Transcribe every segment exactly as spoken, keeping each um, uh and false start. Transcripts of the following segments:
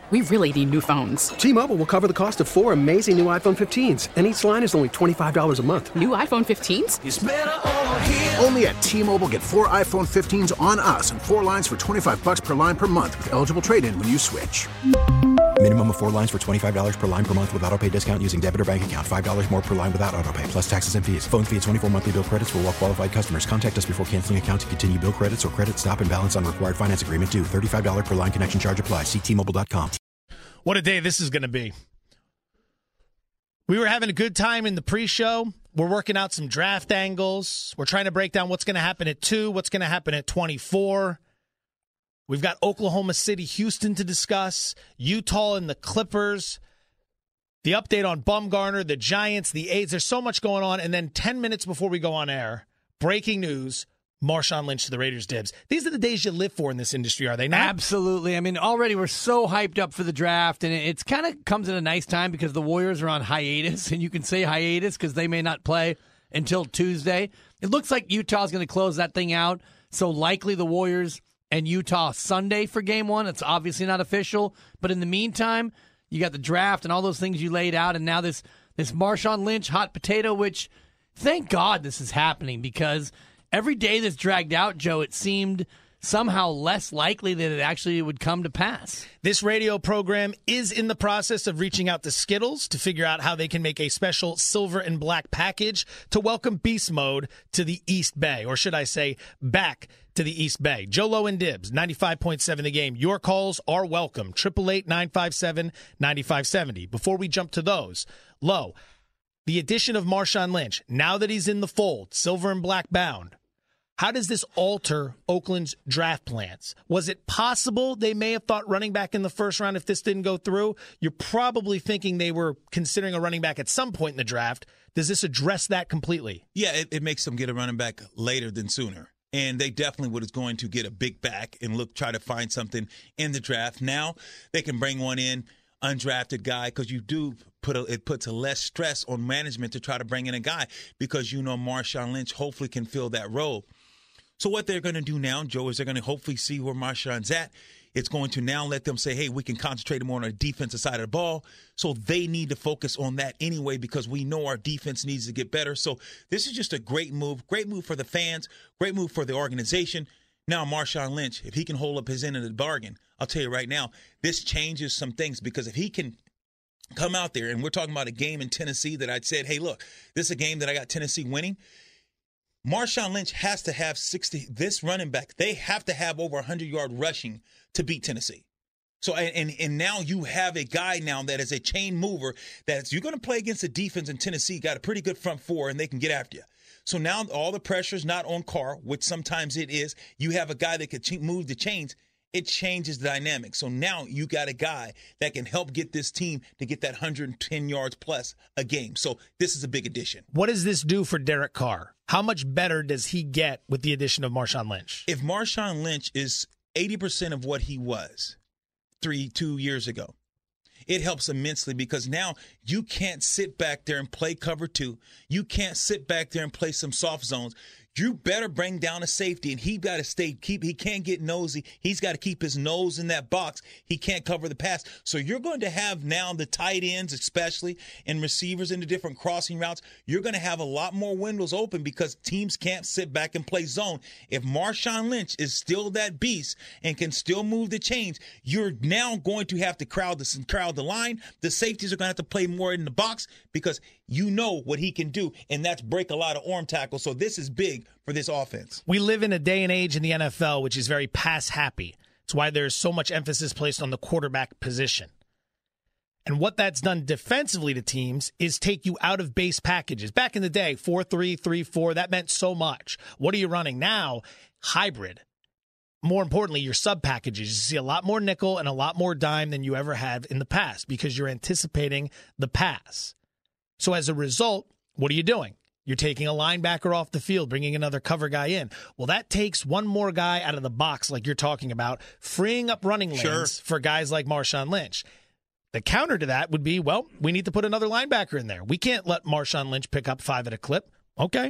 we really need new phones. T-Mobile will cover the cost of four amazing new iPhone fifteens, and each line is only twenty-five dollars a month. New iPhone fifteens? It's better over here. Only at T-Mobile, get four iPhone fifteens on us and four lines for twenty-five dollars per line per month with eligible trade-in when you switch. Minimum of four lines for twenty-five dollars per line per month with autopay discount using debit or bank account. five dollars more per line without autopay, plus taxes and fees. Phone fee at twenty-four monthly bill credits for well-qualified customers. Contact us before canceling account to continue bill credits or credit stop and balance on required finance agreement due. thirty-five dollars per line connection charge applies. See T Mobile dot com. What a day this is going to be. We were having a good time in the pre-show. We're working out some draft angles. We're trying to break down what's going to happen at two, what's going to happen at twenty-four. We've got Oklahoma City, Houston to discuss, Utah and the Clippers, the update on Bumgarner, the Giants, the Aids. There's so much going on. And then ten minutes before we go on air, breaking news, Marshawn Lynch to the Raiders dibs. These are the days you live for in this industry, are they not? Absolutely. I mean, already we're so hyped up for the draft, and it's kind of comes at a nice time because the Warriors are on hiatus, and you can say hiatus because they may not play until Tuesday. It looks like Utah's going to close that thing out, so likely the Warriors and Utah Sunday for game one. It's obviously not official, but in the meantime, you got the draft and all those things you laid out, and now this this Marshawn Lynch hot potato, which thank God this is happening because every day this dragged out, Joe, it seemed somehow less likely that it actually would come to pass. This radio program is in the process of reaching out to Skittles to figure out how they can make a special silver and black package to welcome Beast Mode to the East Bay, or should I say back to the East Bay. Joe Low and Dibs, ninety-five point seven The Game. Your calls are welcome. eight eight eight, nine five seven, nine five seven zero. Before we jump to those, Low, the addition of Marshawn Lynch, now that he's in the fold, silver and black bound, how does this alter Oakland's draft plans? Was it possible they may have thought running back in the first round if this didn't go through? You're probably thinking they were considering a running back at some point in the draft. Does this address that completely? Yeah, it, it makes them get a running back later than sooner. And they definitely was going to get a big back and look try to find something in the draft. Now they can bring one in, undrafted guy, because you do put a, it puts a less stress on management to try to bring in a guy because you know Marshawn Lynch hopefully can fill that role. So what they're going to do now, Joe, is they're going to hopefully see where Marshawn's at. It's going to now let them say, hey, we can concentrate more on our defensive side of the ball. So they need to focus on that anyway because we know our defense needs to get better. So this is just a great move. Great move for the fans. Great move for the organization. Now, Marshawn Lynch, if he can hold up his end of the bargain, I'll tell you right now, this changes some things because if he can come out there, and we're talking about a game in Tennessee that I said, hey, look, this is a game that I got Tennessee winning. Marshawn Lynch has to have sixty. This running back, they have to have over one hundred yard rushing to beat Tennessee. So, and and now you have a guy now that is a chain mover that you're going to play against a defense in Tennessee, got a pretty good front four, and they can get after you. So now all the pressure is not on Carr, which sometimes it is. You have a guy that can move the chains. It changes the dynamic. So now you got a guy that can help get this team to get that one hundred ten yards plus a game. So this is a big addition. What does this do for Derek Carr? How much better does he get with the addition of Marshawn Lynch? If Marshawn Lynch is eighty percent of what he was three, two years ago, it helps immensely because now you can't sit back there and play cover two. You can't sit back there and play some soft zones. You better bring down a safety, and he got to stay. Keep. He can't get nosy. He's got to keep his nose in that box. He can't cover the pass. So you're going to have now the tight ends, especially, and receivers in the different crossing routes. You're going to have a lot more windows open because teams can't sit back and play zone. If Marshawn Lynch is still that beast and can still move the chains, you're now going to have to crowd the crowd the line. The safeties are going to have to play more in the box because you know what he can do, and that's break a lot of arm tackles. So this is big for this offense. We live in a day and age in the N F L which is very pass-happy. It's why there's so much emphasis placed on the quarterback position. And what that's done defensively to teams is take you out of base packages. Back in the day, four three, three four, that meant so much. What are you running now? Hybrid. More importantly, your sub-packages. You see a lot more nickel and a lot more dime than you ever have in the past because you're anticipating the pass. So as a result, what are you doing? You're taking a linebacker off the field, bringing another cover guy in. Well, that takes one more guy out of the box like you're talking about, freeing up running lanes sure. for guys like Marshawn Lynch. The counter to that would be, well, we need to put another linebacker in there. We can't let Marshawn Lynch pick up five at a clip. Okay.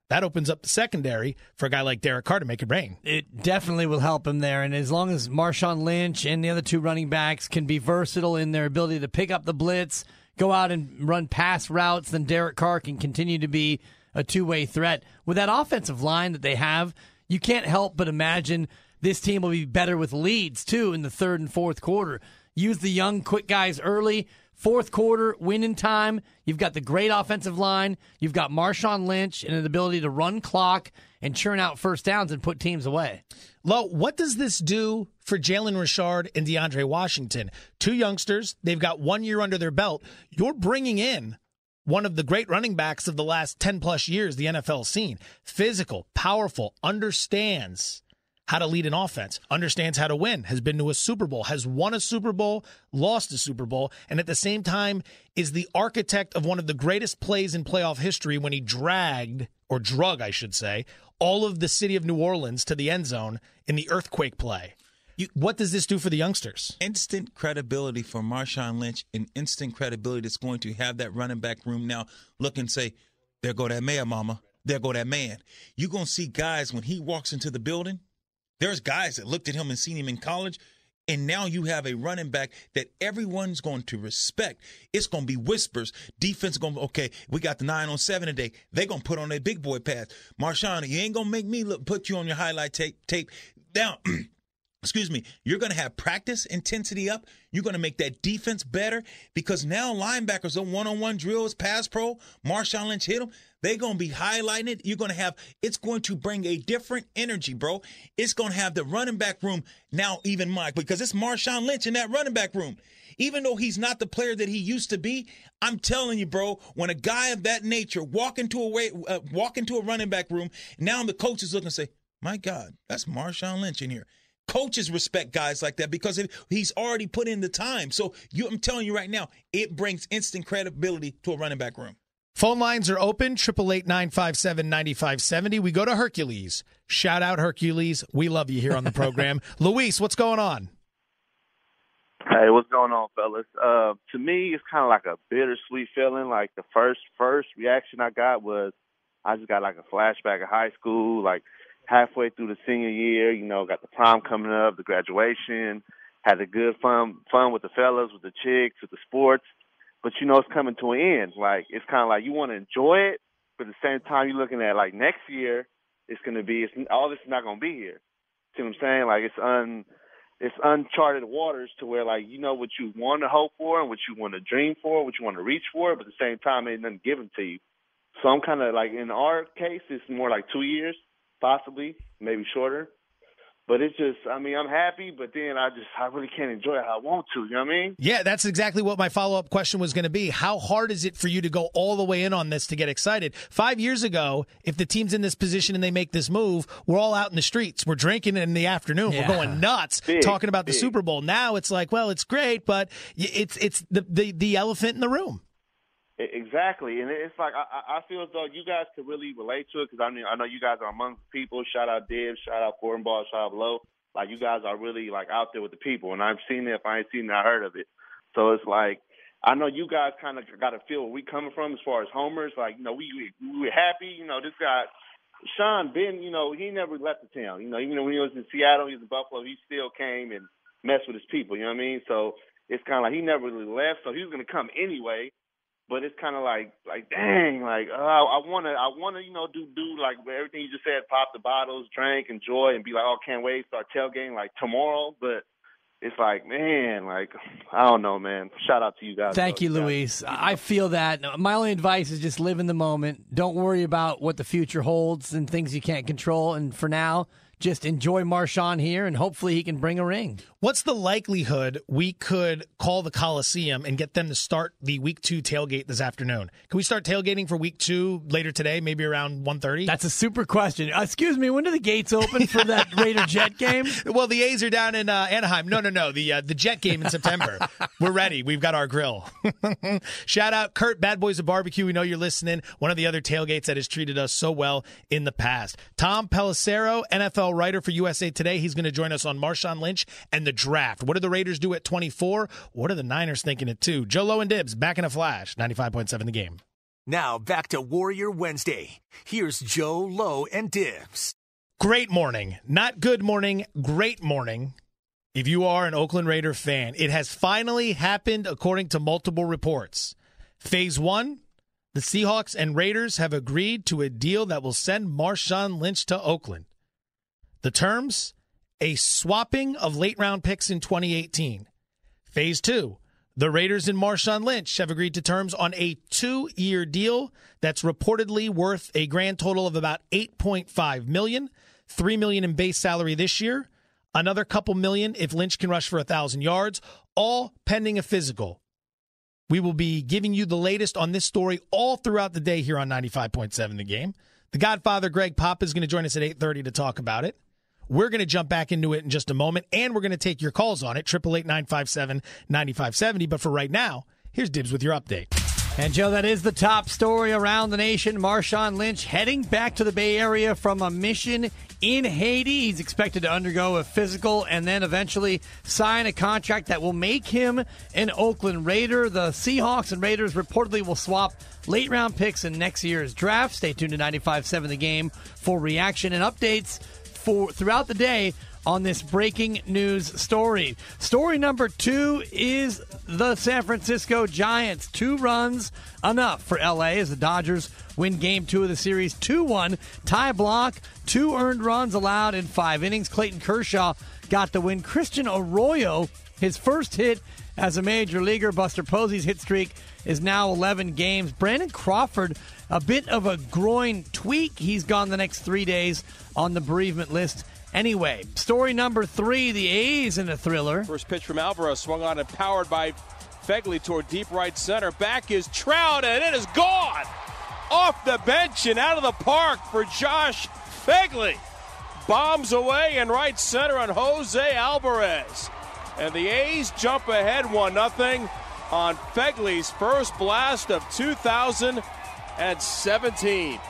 That opens up the secondary for a guy like Derek Carr to make it rain. It definitely will help him there. And as long as Marshawn Lynch and the other two running backs can be versatile in their ability to pick up the blitz, go out and run pass routes, then Derek Carr can continue to be a two-way threat. With that offensive line that they have, you can't help but imagine this team will be better with leads, too, in the third and fourth quarter. Use the young, quick guys early. Fourth quarter, win in time. You've got the great offensive line. You've got Marshawn Lynch and an ability to run clock and churn out first downs and put teams away. Lo, what does this do for Jalen Richard and DeAndre Washington? Two youngsters. They've got one year under their belt. You're bringing in one of the great running backs of the last ten-plus years the N F L's seen. Physical, powerful, understands how to lead an offense, understands how to win, has been to a Super Bowl, has won a Super Bowl, lost a Super Bowl, and at the same time is the architect of one of the greatest plays in playoff history when he dragged, or drug, I should say, all of the city of New Orleans to the end zone in the earthquake play. You, what does this do for the youngsters? Instant credibility for Marshawn Lynch, and instant credibility that's going to have that running back room now look and say, there go that man, mama. There go that man. You're going to see guys when he walks into the building. There's guys that looked at him and seen him in college, and now you have a running back that everyone's going to respect. It's going to be whispers. Defense going to, okay, we got the nine on seven today. They're going to put on their big boy pass. Marshawn, you ain't going to make me look, put you on your highlight tape. tape. Now, excuse me, you're going to have practice intensity up. You're going to make that defense better because now linebackers are one-on-one drills, pass pro. Marshawn Lynch hit them. They're going to be highlighting it. You're going to have – it's going to bring a different energy, bro. It's going to have the running back room now even Mike because it's Marshawn Lynch in that running back room. Even though he's not the player that he used to be, I'm telling you, bro, when a guy of that nature walk into a way, uh, walk into a running back room, now the coach is looking and say, my God, that's Marshawn Lynch in here. Coaches respect guys like that because he's already put in the time. So you, I'm telling you right now, it brings instant credibility to a running back room. Phone lines are open, eight eight eight, nine five seven, nine five seven zero. We go to Hercules. Shout out, Hercules. We love you here on the program. Luis, what's going on? Hey, what's going on, fellas? Uh, to me, it's kind of like a bittersweet feeling. Like the first first reaction I got was I just got like a flashback of high school, like halfway through the senior year, you know, got the prom coming up, the graduation, had a good fun fun with the fellas, with the chicks, with the sports. But, you know, it's coming to an end. Like, it's kind of like you want to enjoy it, but at the same time you're looking at, like, next year it's going to be it's, – all this is not going to be here. See what I'm saying? Like, it's un it's uncharted waters to where, like, you know what you want to hope for and what you want to dream for, what you want to reach for, but at the same time ain't nothing given to you. So I'm kind of like, in our case, it's more like two years, possibly, maybe shorter. But it's just, I mean, I'm happy, but then I just, I really can't enjoy it how I want to, you know what I mean? Yeah, that's exactly what my follow-up question was going to be. How hard is it for you to go all the way in on this to get excited? Five years ago, if the team's in this position and they make this move, we're all out in the streets. We're drinking in the afternoon. Yeah. We're going nuts Big, talking about the big. Super Bowl. Now it's like, well, it's great, but it's it's the, the, the elephant in the room. Exactly, and it's like I, I feel as though you guys could really relate to it because I mean I know you guys are among people. Shout out Dibs, shout out Cornball, shout out Low. Like you guys are really like out there with the people, and I've seen it. If I ain't seen it, I heard of it. So it's like I know you guys kind of got to feel where we coming from as far as homers. Like you know we we were happy. You know this guy Sean Ben. You know he never left the town. You know even when he was in Seattle, he was in Buffalo. He still came and messed with his people. You know what I mean? So it's kind of like he never really left. So he was gonna come anyway. But it's kind of like, like, dang, like, uh, I want to, I want to, you know, do, do like everything you just said, pop the bottles, drink, enjoy, and be like, oh, can't wait, start tailgating like tomorrow. But it's like, man, like, I don't know, man. Shout out to you guys. Thank you, Luis. I feel that. My only advice is just live in the moment. Don't worry about what the future holds and things you can't control. And for now, just enjoy Marshawn here, and hopefully he can bring a ring. What's the likelihood we could call the Coliseum and get them to start the week two tailgate this afternoon? Can we start tailgating for week two later today, maybe around one thirty? That's a super question. Uh, excuse me, when do the gates open for that Raider Jet game? Well, the A's are down in uh, Anaheim. No, no, no. The uh, the Jet game in September. We're ready. We've got our grill. Shout out Kurt, Bad Boys of Barbecue. We know you're listening. One of the other tailgates that has treated us so well in the past. Tom Pelissero, N F L writer for U S A Today. He's going to join us on Marshawn Lynch and the draft. What do the Raiders do at twenty-four? What are the Niners thinking at two? Joe Low and Dibs back in a flash. ninety-five point seven The Game. Now back to Warrior Wednesday. Here's Joe, Lowe, and Dibs. Great morning. Not good morning, great morning. If you are an Oakland Raider fan, it has finally happened according to multiple reports. Phase one, the Seahawks and Raiders have agreed to a deal that will send Marshawn Lynch to Oakland. The terms, a swapping of late-round picks in twenty eighteen. Phase two, the Raiders and Marshawn Lynch have agreed to terms on a two-year deal that's reportedly worth a grand total of about eight point five million dollars, three million dollars in base salary this year, another couple million if Lynch can rush for one thousand yards, all pending a physical. We will be giving you the latest on this story all throughout the day here on ninety-five point seven The Game. The Godfather, Greg Papa, is going to join us at eight thirty to talk about it. We're going to jump back into it in just a moment, and we're going to take your calls on it, eight eight eight, nine five seven, nine five seven zero. But for right now, here's Dibs with your update. And, Joe, that is the top story around the nation. Marshawn Lynch heading back to the Bay Area from a mission in Haiti. He's expected to undergo a physical and then eventually sign a contract that will make him an Oakland Raider. The Seahawks and Raiders reportedly will swap late-round picks in next year's draft. Stay tuned to ninety-five point seven The Game for reaction and updates for throughout the day on this breaking news story. Story number two is the San Francisco Giants. Two runs, enough for L A as the Dodgers win game two of the series two one. Tie block, two earned runs allowed in five innings. Clayton Kershaw got the win. Christian Arroyo, his first hit as a major leaguer. Buster Posey's hit streak is now eleven games. Brandon Crawford, a bit of a groin tweak. He's gone the next three days on the bereavement list. Anyway, story number three, the A's in a thriller. First pitch from Alvarez, swung on and powered by Fegley toward deep right center. Back is Trout, and it is gone! Off the bench and out of the park for Josh Fegley. Bombs away in right center on Jose Alvarez. And the A's jump ahead one nothing on Fegley's first blast of two thousand seventeen.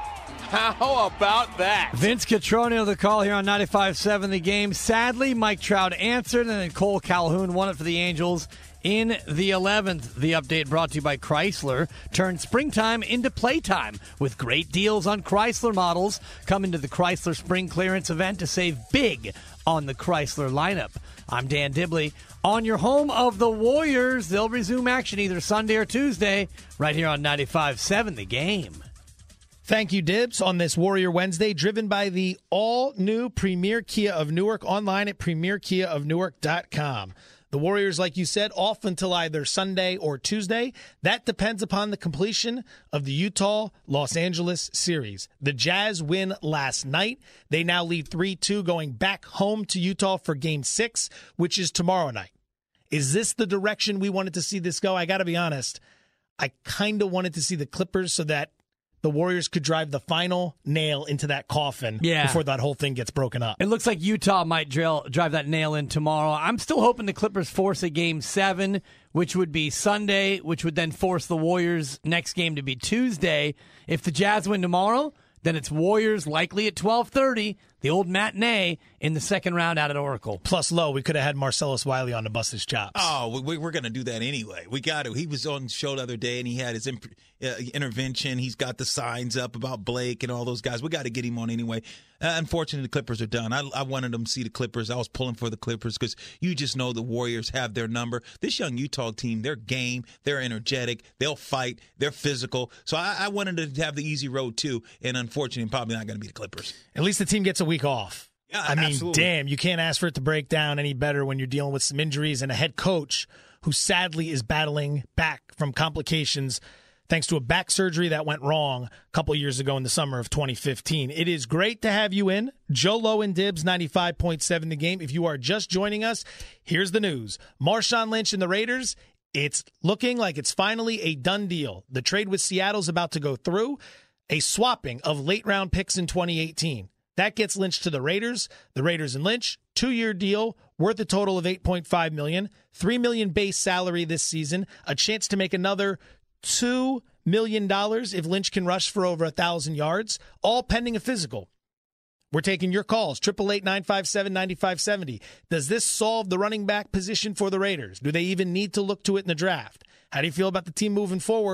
How about that? Vince Cotroneo, the call here on ninety-five point seven The Game. Sadly, Mike Trout answered, and then Cole Calhoun won it for the Angels in the eleventh. The update brought to you by Chrysler. Turn springtime into playtime with great deals on Chrysler models. Come into the Chrysler Spring Clearance event to save big on the Chrysler lineup. I'm Dan Dibley. On your home of the Warriors, they'll resume action either Sunday or Tuesday right here on ninety-five point seven The Game. Thank you, Dibs, on this Warrior Wednesday, driven by the all-new Premier Kia of Newark, online at premier kia of newark dot com. The Warriors, like you said, off until either Sunday or Tuesday. That depends upon the completion of the Utah-Los Angeles series. The Jazz win last night. They now lead three two, going back home to Utah for Game six, which is tomorrow night. Is this the direction we wanted to see this go? I got to be honest. I kind of wanted to see the Clippers so that the Warriors could drive the final nail into that coffin yeah. before that whole thing gets broken up. It looks like Utah might drill, drive that nail in tomorrow. I'm still hoping the Clippers force a game seven, which would be Sunday, which would then force the Warriors' next game to be Tuesday. If the Jazz win tomorrow, then it's Warriors likely at twelve thirty, the old matinee in the second round out at Oracle. Plus, low, we could have had Marcellus Wiley on to bust his chops. Oh, we, we're going to do that anyway. We got to. He was on the show the other day, and he had his imp- uh, intervention. He's got the signs up about Blake and all those guys. We got to get him on anyway. Uh, unfortunately, the Clippers are done. I, I wanted them to see the Clippers. I was pulling for the Clippers because you just know the Warriors have their number. This young Utah team, they're game. They're energetic. They'll fight. They're physical. So I, I wanted to have the easy road, too, and unfortunately, probably not going to be the Clippers. At least the team gets a week off. Yeah, I mean, absolutely. damn, you can't ask for it to break down any better when you're dealing with some injuries and a head coach who sadly is battling back from complications thanks to a back surgery that went wrong a couple years ago in the summer of twenty fifteen. It is great to have you in. Joe Lowe and Dibs, ninety-five point seven The Game. If you are just joining us, here's the news. Marshawn Lynch and the Raiders, it's looking like it's finally a done deal. The trade with Seattle's about to go through. A swapping of late-round picks in twenty eighteen. That gets Lynch to the Raiders. The Raiders and Lynch, two-year deal, worth a total of eight point five million dollars, three million dollars base salary this season, a chance to make another two million dollars if Lynch can rush for over one thousand yards, all pending a physical. We're taking your calls, eight eight eight, nine five seven, nine five seven zero. Does this solve the running back position for the Raiders? Do they even need to look to it in the draft? How do you feel about the team moving forward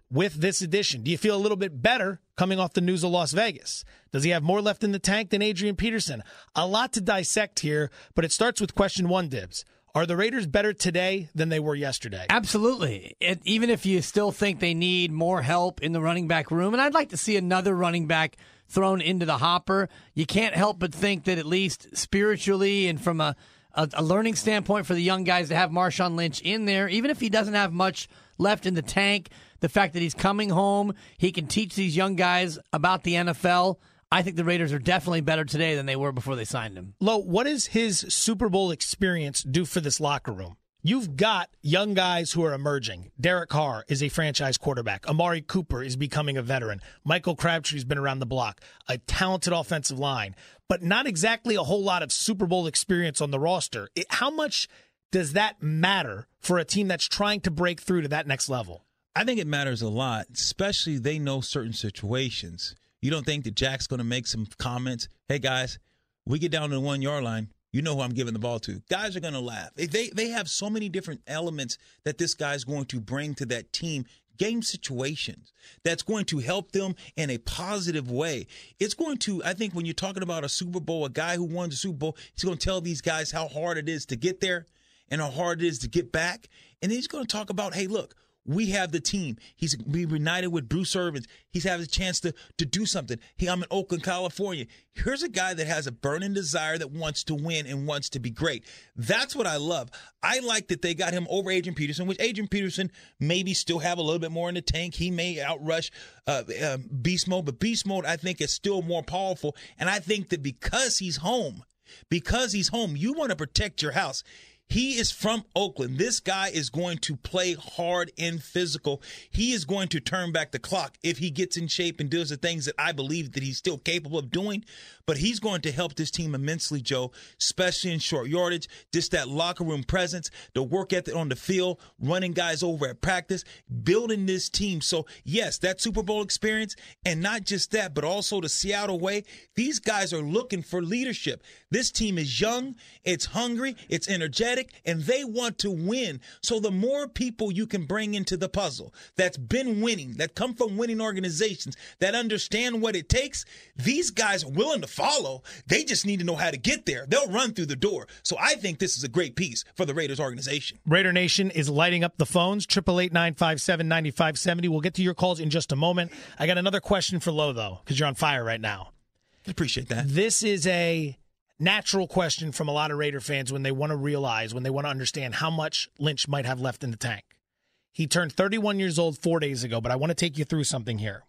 with this addition? Do you feel a little bit better coming off the news of Las Vegas? Does he have more left in the tank than Adrian Peterson? A lot to dissect here, but it starts with question one, Dibs. Are the Raiders better today than they were yesterday? Absolutely. It, even if you still think they need more help in the running back room, and I'd like to see another running back thrown into the hopper, you can't help but think that at least spiritually and from a, a, a learning standpoint for the young guys to have Marshawn Lynch in there, even if he doesn't have much left in the tank, the fact that he's coming home, he can teach these young guys about the N F L. I think the Raiders are definitely better today than they were before they signed him. Lo, what does his Super Bowl experience do for this locker room? You've got young guys who are emerging. Derek Carr is a franchise quarterback. Amari Cooper is becoming a veteran. Michael Crabtree's been around the block. A talented offensive line, but not exactly a whole lot of Super Bowl experience on the roster. It, how much does that matter for a team that's trying to break through to that next level? I think it matters a lot, especially they know certain situations. You don't think that Jack's going to make some comments? Hey, guys, we get down to the one-yard line. You know who I'm giving the ball to. Guys are going to laugh. They they have so many different elements that this guy's going to bring to that team, game situations, that's going to help them in a positive way. It's going to, I think when you're talking about a Super Bowl, a guy who won the Super Bowl, he's going to tell these guys how hard it is to get there and how hard it is to get back. And then he's going to talk about, hey, look, we have the team. He's be reunited with Bruce Irvin. He's having a chance to, to do something. He, I'm in Oakland, California. Here's a guy that has a burning desire that wants to win and wants to be great. That's what I love. I like that they got him over Adrian Peterson, which Adrian Peterson maybe still have a little bit more in the tank. He may outrush uh, uh, Beast Mode, but Beast Mode I think is still more powerful. And I think that because he's home, because he's home, you want to protect your house. He is from Oakland. This guy is going to play hard and physical. He is going to turn back the clock if he gets in shape and does the things that I believe that he's still capable of doing. But he's going to help this team immensely, Joe, especially in short yardage, just that locker room presence, the work ethic on the field, running guys over at practice, building this team. So, yes, that Super Bowl experience, and not just that, but also the Seattle way, these guys are looking for leadership. This team is young, it's hungry, it's energetic, and they want to win. So the more people you can bring into the puzzle that's been winning, that come from winning organizations, that understand what it takes, these guys are willing to follow. They just need to know how to get there. They'll run through the door. So I think this is a great piece for the Raiders organization. Raider Nation is lighting up the phones, eight eight eight, nine five seven, nine five seven zero. We'll get to your calls in just a moment. I got another question for Lo, though, because you're on fire right now. I appreciate that. This is a natural question from a lot of Raider fans when they want to realize, when they want to understand how much Lynch might have left in the tank. He turned thirty-one years old four days ago, but I want to take you through something here.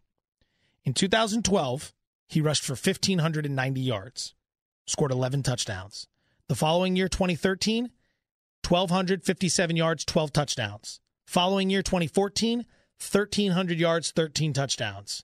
In two thousand twelve, he rushed for one thousand five hundred ninety yards, scored eleven touchdowns. The following year, twenty thirteen, one thousand two hundred fifty-seven yards, twelve touchdowns. Following year, twenty fourteen, one thousand three hundred yards, thirteen touchdowns.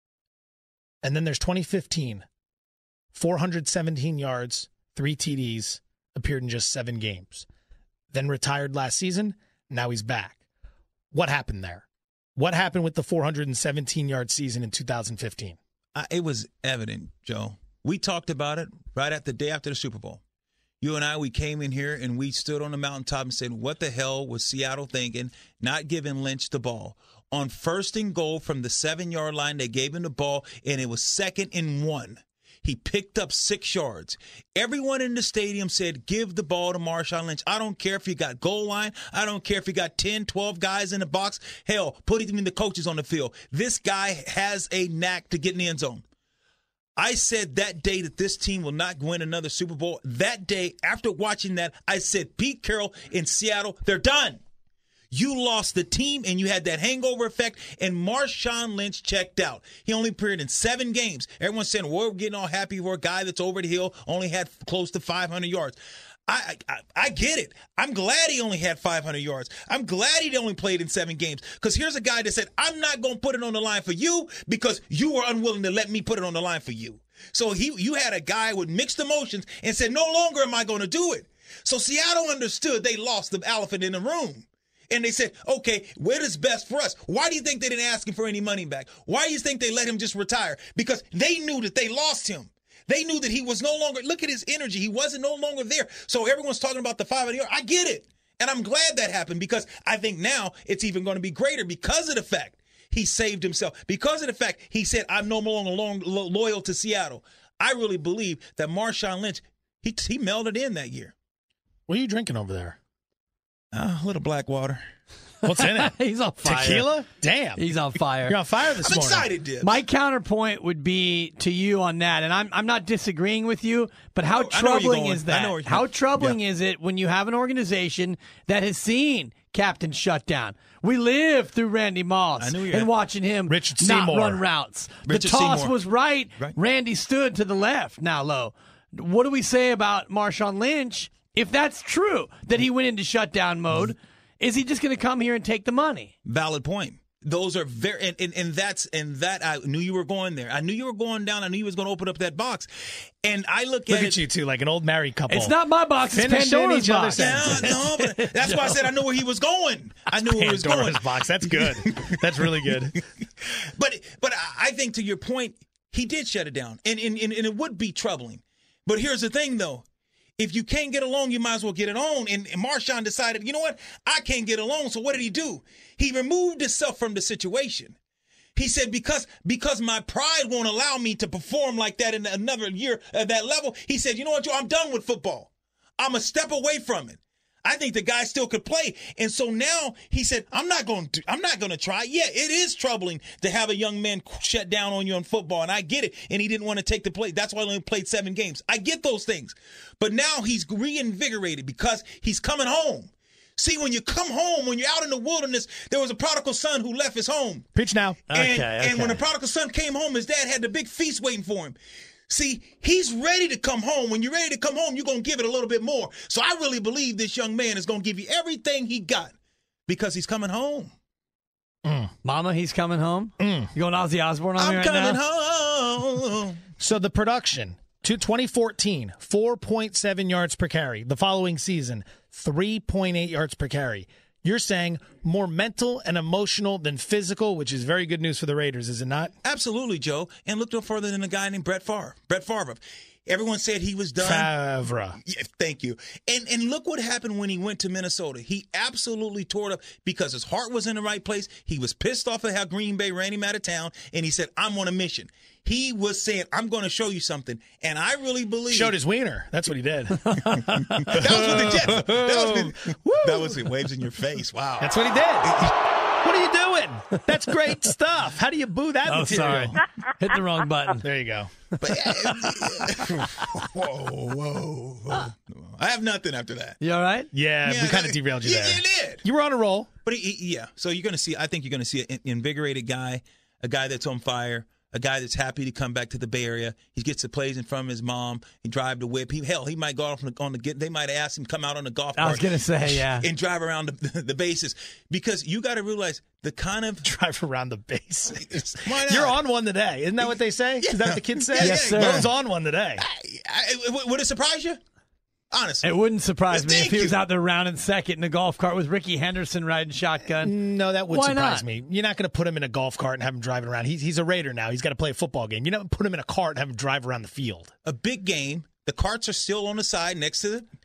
And then there's twenty fifteen. four hundred seventeen yards, three T Ds, appeared in just seven games. Then retired last season. Now he's back. What happened there? What happened with the four hundred seventeen-yard season in two thousand fifteen? Uh, it was evident, Joe. We talked about it right at the day after the Super Bowl. You and I, we came in here and we stood on the mountaintop and said, what the hell was Seattle thinking, not giving Lynch the ball? On first and goal from the seven-yard line, they gave him the ball, and it was second and one. He picked up six yards. Everyone in the stadium said, give the ball to Marshawn Lynch. I don't care if you got goal line. I don't care if you got ten, twelve guys in the box. Hell, put even the coaches on the field. This guy has a knack to get in the end zone. I said that day that this team will not win another Super Bowl. That day, after watching that, I said, Pete Carroll in Seattle, they're done. You lost the team, and you had that hangover effect, and Marshawn Lynch checked out. He only appeared in seven games. Everyone's saying, well, we're getting all happy for a guy that's over the hill, only had close to five hundred yards. I, I I get it. I'm glad he only had five hundred yards. I'm glad he only played in seven games, because here's a guy that said, I'm not going to put it on the line for you because you were unwilling to let me put it on the line for you. So he, you had a guy with mixed emotions and said, no longer am I going to do it. So Seattle understood they lost the elephant in the room. And they said, okay, what is best for us? Why do you think they didn't ask him for any money back? Why do you think they let him just retire? Because they knew that they lost him. They knew that he was no longer, look at his energy. He wasn't no longer there. So everyone's talking about the five hundred yards. I get it. And I'm glad that happened, because I think now it's even going to be greater because of the fact he saved himself. Because of the fact he said, I'm no longer long, lo- loyal to Seattle, I really believe that Marshawn Lynch, he, he melded in that year. What are you drinking over there? Uh, a little black water. What's in it? He's on fire. Tequila? Damn. He's on fire. You're on fire this I'm morning. excited, Dib. My counterpoint would be to you on that, and I'm I'm not disagreeing with you, but how I know- I know where you're troubling going. is I that? know where you're How going. troubling Yeah. is it when you have an organization that has seen Captain Shutdown? We lived through Randy Moss I knew you and had- watching him Richard not Seymour. run routes. Richard the toss Seymour. was right. Right. Randy stood to the left. Now low. What do we say about Marshawn Lynch? If that's true, that he went into shutdown mode, is he just going to come here and take the money? Valid point. Those are very, and, and, and that's, and that, I knew you were going there. I knew you were going down. I knew you was going to open up that box. And I look, Look at, at it. you two, like an old married couple. It's not my box. It's Finishing Pandora's each other's box. sentences. No, no, but that's why I said I knew where he was going. I knew where he was going. Pandora's box. That's good. That's really good. But, but I think to your point, he did shut it down. And, and, and, and it would be troubling. But here's the thing, though. If you can't get along, you might as well get it on. And, and Marshawn decided, you know what? I can't get along. So what did he do? He removed himself from the situation. He said, because because my pride won't allow me to perform like that in another year at that level, he said, you know what, Joe, I'm done with football. I'm a step away from it. I think the guy still could play. And so now he said, I'm not going to I'm not going to try. Yeah, it is troubling to have a young man shut down on you in football, and I get it. And he didn't want to take the play. That's why he only played seven games. I get those things. But now he's reinvigorated because he's coming home. See, when you come home, when you're out in the wilderness, there was a prodigal son who left his home. Pitch now. And, Okay, okay. and when the prodigal son came home, his dad had the big feast waiting for him. See, he's ready to come home. When you're ready to come home, you're going to give it a little bit more. So I really believe this young man is going to give you everything he got because he's coming home. Mm. Mama, he's coming home. Mm. You going Ozzy Osbourne on I'm me right coming now? home. So the production to twenty fourteen, four point seven yards per carry. The following season, three point eight yards per carry. You're saying more mental and emotional than physical, which is very good news for the Raiders, is it not? Absolutely, Joe. And look no further than a guy named Brett Favre. Brett Favre. Everyone said he was done. Favre. Yeah, thank you. And and look what happened when he went to Minnesota. He absolutely tore it up because his heart was in the right place. He was pissed off at how Green Bay ran him out of town, and he said, I'm on a mission. He was saying, I'm going to show you something. And I really believe. Showed his wiener. That's what he did. that was with the Jets. That was with, that was with waves in your face. Wow. That's what he did. What are you doing? That's great stuff. How do you boo that Oh, material? sorry. Hit the wrong button. There you go. But, whoa, whoa, whoa. I have nothing after that. You all right? Yeah, Yeah, we kind of that- derailed you yeah, there. you did. You were on a roll. But he, he- yeah, so you're going to see, I think you're going to see an invigorated guy, a guy that's on fire, a guy that's happy to come back to the Bay Area. He gets the plays in front of his mom. He drive the whip. He, hell, he might go off on the, on the get. They might ask him to come out on the golf cart. I was going to say, yeah. And drive around the, the bases. Because you got to realize the kind of. Drive around the base. Why not? You're on one today. Isn't that what they say? Is that what the kids say? Yeah, Yes, yeah. sir. Bro's on one today. I, I, would it surprise you? Honestly. It wouldn't surprise me if Thank he was you. out there rounding second in a golf cart with Ricky Henderson riding shotgun. No, that would Why surprise not? me. You're not going to put him in a golf cart and have him driving around. He's, he's a Raider now. He's got to play a football game. You don't put him in a cart and have him drive around the field. A big game. The carts are still on the side next to it.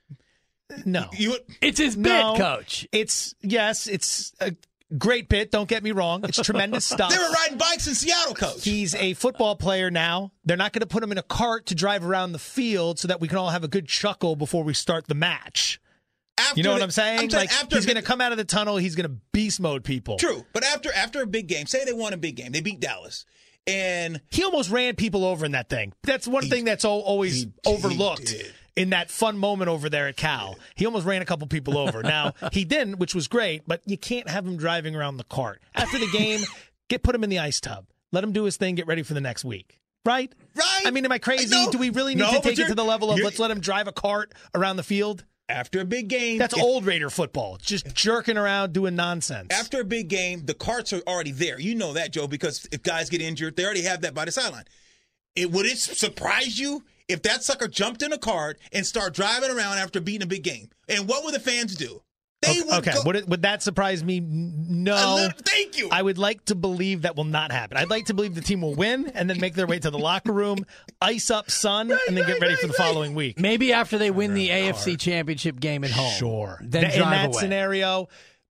No. You, It's his No. bit, coach. It's, yes, it's a great bit. Don't get me wrong. It's tremendous stuff. they were riding bikes in Seattle, coach. He's a football player now. They're not going to put him in a cart to drive around the field so that we can all have a good chuckle before we start the match. After You know what the- I'm saying? I'm saying like after he's the- going to come out of the tunnel. He's going to beast mode people. True, but after after a big game, say they won a big game, they beat Dallas, and He almost ran people over in that thing. That's one He- thing that's al- always he- overlooked he did. in that fun moment over there at Cal. He almost ran a couple people over. Now, he didn't, which was great, but you can't have him driving around the cart. After the game, get put him in the ice tub. Let him do his thing, get ready for the next week. Right? Right. I mean, am I crazy? No. Do we really need No, to but take it you're- to the level of you're- let's let him drive a cart around the field? after a big game, That's if- old Raider football. Just jerking around, doing nonsense. After a big game, the carts are already there. You know that, Joe, because if guys get injured, they already have that by the sideline. It would it surprise you if that sucker jumped in a cart and started driving around after beating a big game? And what would the fans do? They okay, would okay. go, Would, it, would that surprise me? No. A little- thank you. I would like to believe that will not happen. I'd like to believe the team will win and then make their way to the locker room, ice up sun, and then get ready for the following week. Maybe after they win the A F C Championship game at home. Sure. Then Th- drive in that away. scenario,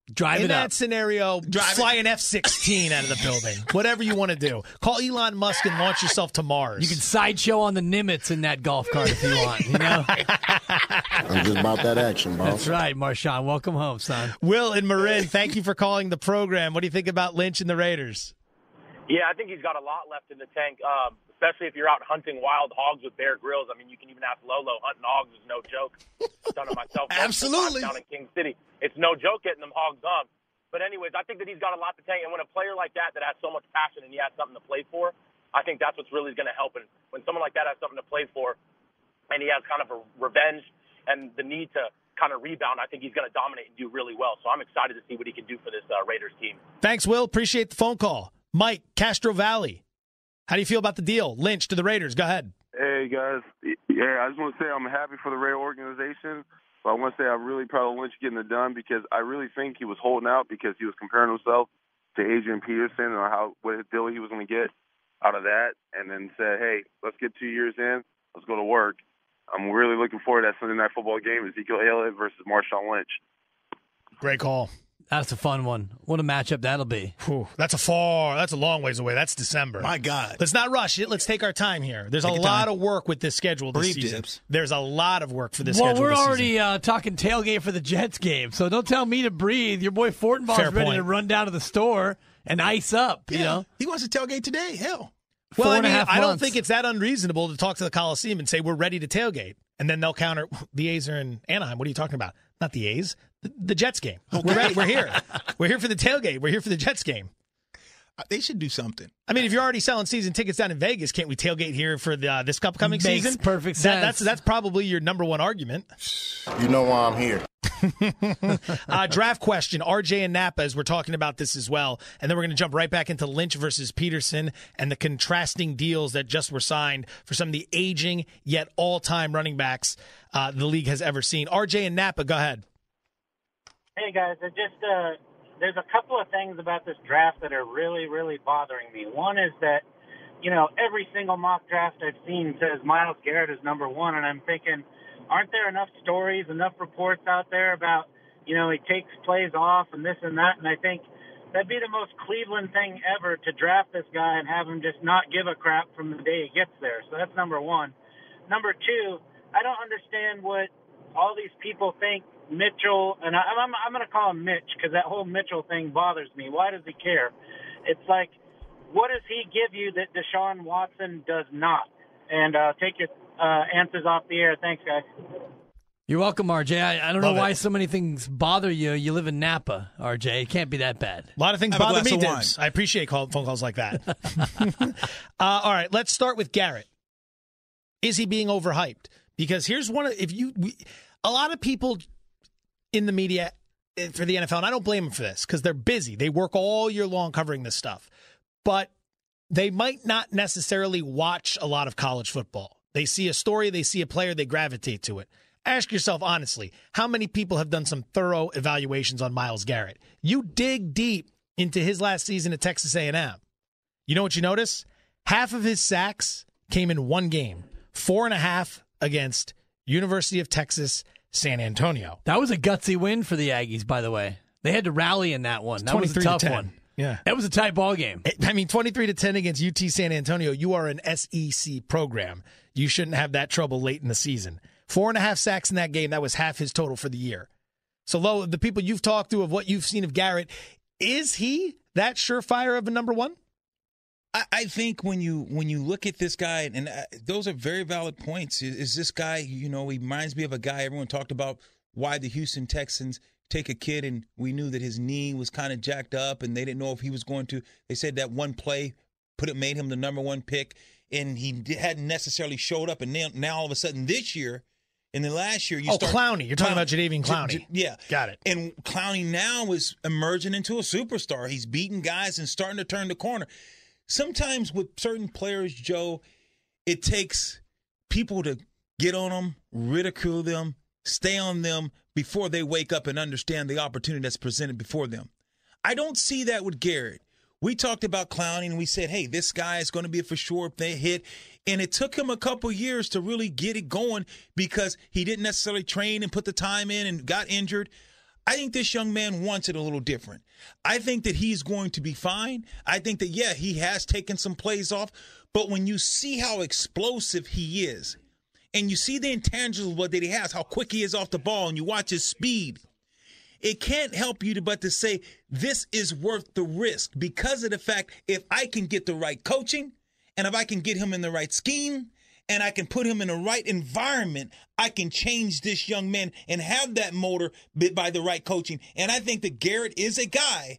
Drive In it that up. scenario, Drive fly it. an F sixteen out of the building. Whatever you want to do. Call Elon Musk and launch yourself to Mars. You can sideshow on the Nimitz in that golf cart if you want. You know? I'm just about that action, boss. That's right, Marshawn. Welcome home, son. Will in Marin, thank you for calling the program. What do you think about Lynch and the Raiders? Yeah, I think he's got a lot left in the tank, um, especially if you're out hunting wild hogs with Bear Grylls. I mean, you can even ask Lolo. Hunting hogs is no joke. I've done it myself. Absolutely. Down in King City. It's no joke getting them hogs up. But anyways, I think that he's got a lot to tank. And when a player like that that has so much passion and he has something to play for, I think that's what's really going to help. And when someone like that has something to play for and he has kind of a revenge and the need to kind of rebound, I think he's going to dominate and do really well. So I'm excited to see what he can do for this uh, Raiders team. Thanks, Will. Appreciate the phone call. Mike, Castro Valley. How do you feel about the deal? Lynch to the Raiders. Go ahead. Hey, guys. Yeah, I just want to say I'm happy for the Raider organization. But I want to say I'm really proud of Lynch getting it done because I really think he was holding out because he was comparing himself to Adrian Peterson and how what deal he was going to get out of that, and then said, hey, let's get two years in. Let's go to work. I'm really looking forward to that Sunday Night Football game, Ezekiel Elliott versus Marshawn Lynch. Great call. That's a fun one. What a matchup that'll be. Whew, that's a far, that's a long ways away. That's December. My God. Let's not rush it. Let's take our time here. There's Take a your lot time. of work with this schedule this Breathe, season. Dips. There's a lot of work for this well, schedule we're this already season. uh, talking tailgate for the Jets game, so don't tell me to breathe. Your boy Fortenbaugh's Fair ready point. to run down to the store and ice up, you Yeah, know? he wants to tailgate today. Hell. Well, Four I and a mean, half I don't months. think it's that unreasonable to talk to the Coliseum and say, we're ready to tailgate. And then they'll counter, the A's are in Anaheim. What are you talking about? Not the A's, the, the Jets game. We're ready. We're here. We're here for the tailgate. We're here for the Jets game. Uh, They should do something. I mean, if you're already selling season tickets down in Vegas, can't we tailgate here for the, uh, this upcoming Makes season? perfect That- sense. that's that's probably your number one argument. You know why I'm here. uh, draft question, R J and Napa, as we're talking about this as well. And then we're going to jump right back into Lynch versus Peterson and the contrasting deals that just were signed for some of the aging yet all-time running backs uh, the league has ever seen. R J and Napa, go ahead. Hey, guys, it just uh, there's a couple of things about this draft that are really, really bothering me. One is that, you know, every single mock draft I've seen says Myles Garrett is number one, and I'm thinking, aren't there enough stories, enough reports out there about, you know, he takes plays off and this and that, and I think that'd be the most Cleveland thing ever to draft this guy and have him just not give a crap from the day he gets there. So that's number one. Number two, I don't understand what all these people think Mitchell, and I, I'm, I'm going to call him Mitch because that whole Mitchell thing bothers me. Why does he care? It's like, what does he give you that Deshaun Watson does not? And uh, take your uh, answers off the air. Thanks, guys. You're welcome, R J. I, I don't Love know why it. so many things bother you. You live in Napa, R J. It can't be that bad. A lot of things Have a bother glass me, of wine. Dibs. I appreciate call, phone calls like that. uh, all right, let's start with Garrett. Is he being overhyped? Because here's one of, if you, we, a lot of people in the media for the N F L, and I don't blame them for this because they're busy. They work all year long covering this stuff. But they might not necessarily watch a lot of college football. They see a story, they see a player, they gravitate to it. Ask yourself honestly, how many people have done some thorough evaluations on Myles Garrett? You dig deep into his last season at Texas A and M. You know what you notice? Half of his sacks came in one game, four and a half against University of Texas, San Antonio. That was a gutsy win for the Aggies, by the way. They had to rally in that one. That was a tough one. Yeah. That was a tight ball game. I mean, twenty-three to ten against U T San Antonio. You are an S E C program. You shouldn't have that trouble late in the season. Four and a half sacks in that game. That was half his total for the year. So, Lo, the people you've talked to of what you've seen of Garrett, is he that surefire of a number one? I, I think when you when you look at this guy, and uh, those are very valid points. Is, is this guy, you know, he reminds me of a guy everyone talked about why the Houston Texans take a kid, and we knew that his knee was kind of jacked up, and they didn't know if he was going to. They said that one play put it made him the number one pick, and he hadn't necessarily showed up. And now, now all of a sudden this year, and then last year, you oh, start Clowney. You're talking Clown- about Jadeveon Clowney. J- J- yeah, got it. And Clowney now is emerging into a superstar. He's beating guys and starting to turn the corner. Sometimes with certain players, Joe, it takes people to get on them, ridicule them, stay on them before they wake up and understand the opportunity that's presented before them. I don't see that with Garrett. We talked about Clowney, and we said, hey, this guy is going to be a for sure hit. And it took him a couple years to really get it going because he didn't necessarily train and put the time in and got injured. I think this young man wants it a little different. I think that he's going to be fine. I think that, yeah, he has taken some plays off. But when you see how explosive he is, and you see the intangibles what that he has, how quick he is off the ball, and you watch his speed, it can't help you to, but to say this is worth the risk because of the fact if I can get the right coaching and if I can get him in the right scheme and I can put him in the right environment, I can change this young man and have that motor by the right coaching. And I think that Garrett is a guy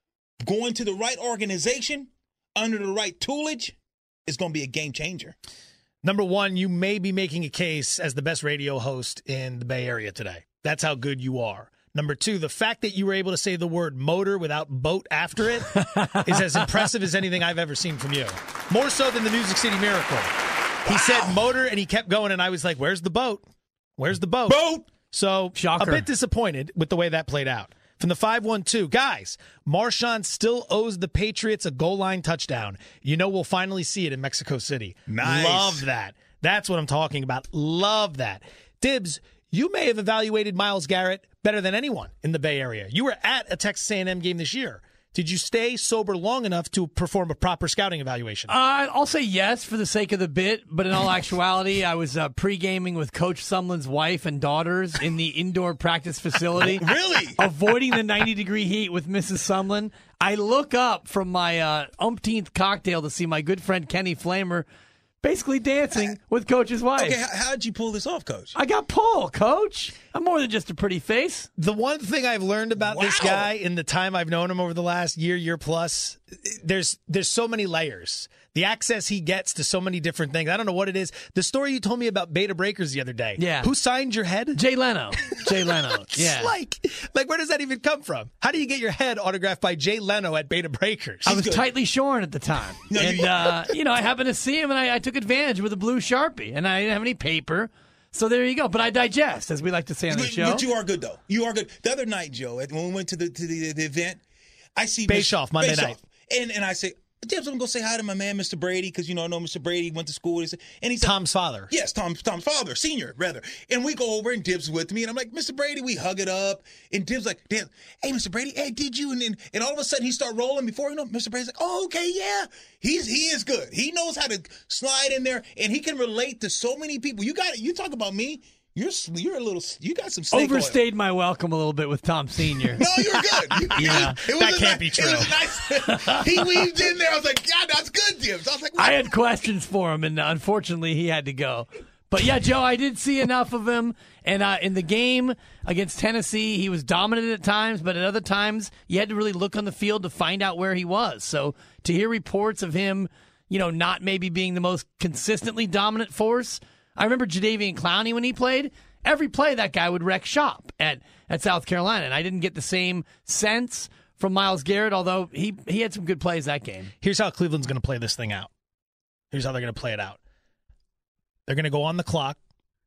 going to the right organization under the right toolage is going to be a game changer. Number one, you may be making a case as the best radio host in the Bay Area today. That's how good you are. Number two, the fact that you were able to say the word motor without boat after it is as impressive as anything I've ever seen from you. More so than the Music City Miracle. He wow. said motor, and he kept going, and I was like, where's the boat? Where's the boat? Boat! So Shocker. A bit disappointed with the way that played out. From the five one two, guys, Marshawn still owes the Patriots a goal line touchdown. You know we'll finally see it in Mexico City. Nice. Love that. That's what I'm talking about. Love that. Dibs, you may have evaluated Myles Garrett better than anyone in the Bay Area. You were at a Texas A and M game this year. Did you stay sober long enough to perform a proper scouting evaluation? Uh, I'll say yes for the sake of the bit, but in all actuality, I was uh, pre-gaming with Coach Sumlin's wife and daughters in the indoor practice facility. Really? Avoiding the ninety-degree heat with Missus Sumlin. I look up from my uh, umpteenth cocktail to see my good friend Kenny Flamer basically dancing with Coach's wife. Okay, how did you pull this off, Coach? I got pull, Coach. I'm more than just a pretty face. The one thing I've learned about Wow. this guy in the time I've known him over the last year, year plus, there's there's so many layers. The access he gets to so many different things. I don't know what it is. The story you told me about Beta Breakers the other day. Yeah. Who signed your head? Jay Leno. Jay Leno. Yeah. like, like, where does that even come from? How do you get your head autographed by Jay Leno at Beta Breakers? I was tightly shorn at the time. No, and, you- uh, you know, I happened to see him, and I, I took advantage with a blue Sharpie, and I didn't have any paper. So there you go. But I digest, as we like to say on the But, show. but you are good, though. You are good. The other night, Joe, at- when we went to the to the, the event, I see Bischoff, Monday Bischoff, night. And, and I say, Dibs, I'm going to say hi to my man, Mister Brady, because, you know, I know Mister Brady went to school. And he's Tom's father. Yes, Tom, Tom's father, senior, rather. And we go over, and Dibs with me, and I'm like, Mister Brady, we hug it up. And Dibs like, damn, hey, Mister Brady, hey, did you? And, and, and all of a sudden, he start rolling. Before you know, Mister Brady's like, oh, okay, yeah. He's He is good. He knows how to slide in there, and he can relate to so many people. You got it. You talk about me. You're you're a little. You got some snake Overstayed oil. my welcome a little bit with Tom Senior No, you're good. You, Yeah. it was That a can't nice, be true. It was a nice. He weaved in there. I was like, yeah, that's good, Dibs. I was like, what? I had questions for him, and unfortunately, he had to go. But yeah, Joe, I did see enough of him. And uh, in the game against Tennessee, he was dominant at times, but at other times, you had to really look on the field to find out where he was. So to hear reports of him, you know, not maybe being the most consistently dominant force. I remember Jadeveon Clowney when he played. Every play, that guy would wreck shop at, at South Carolina. And I didn't get the same sense from Myles Garrett, although he, he had some good plays that game. Here's how Cleveland's going to play this thing out. Here's how they're going to play it out. They're going to go on the clock.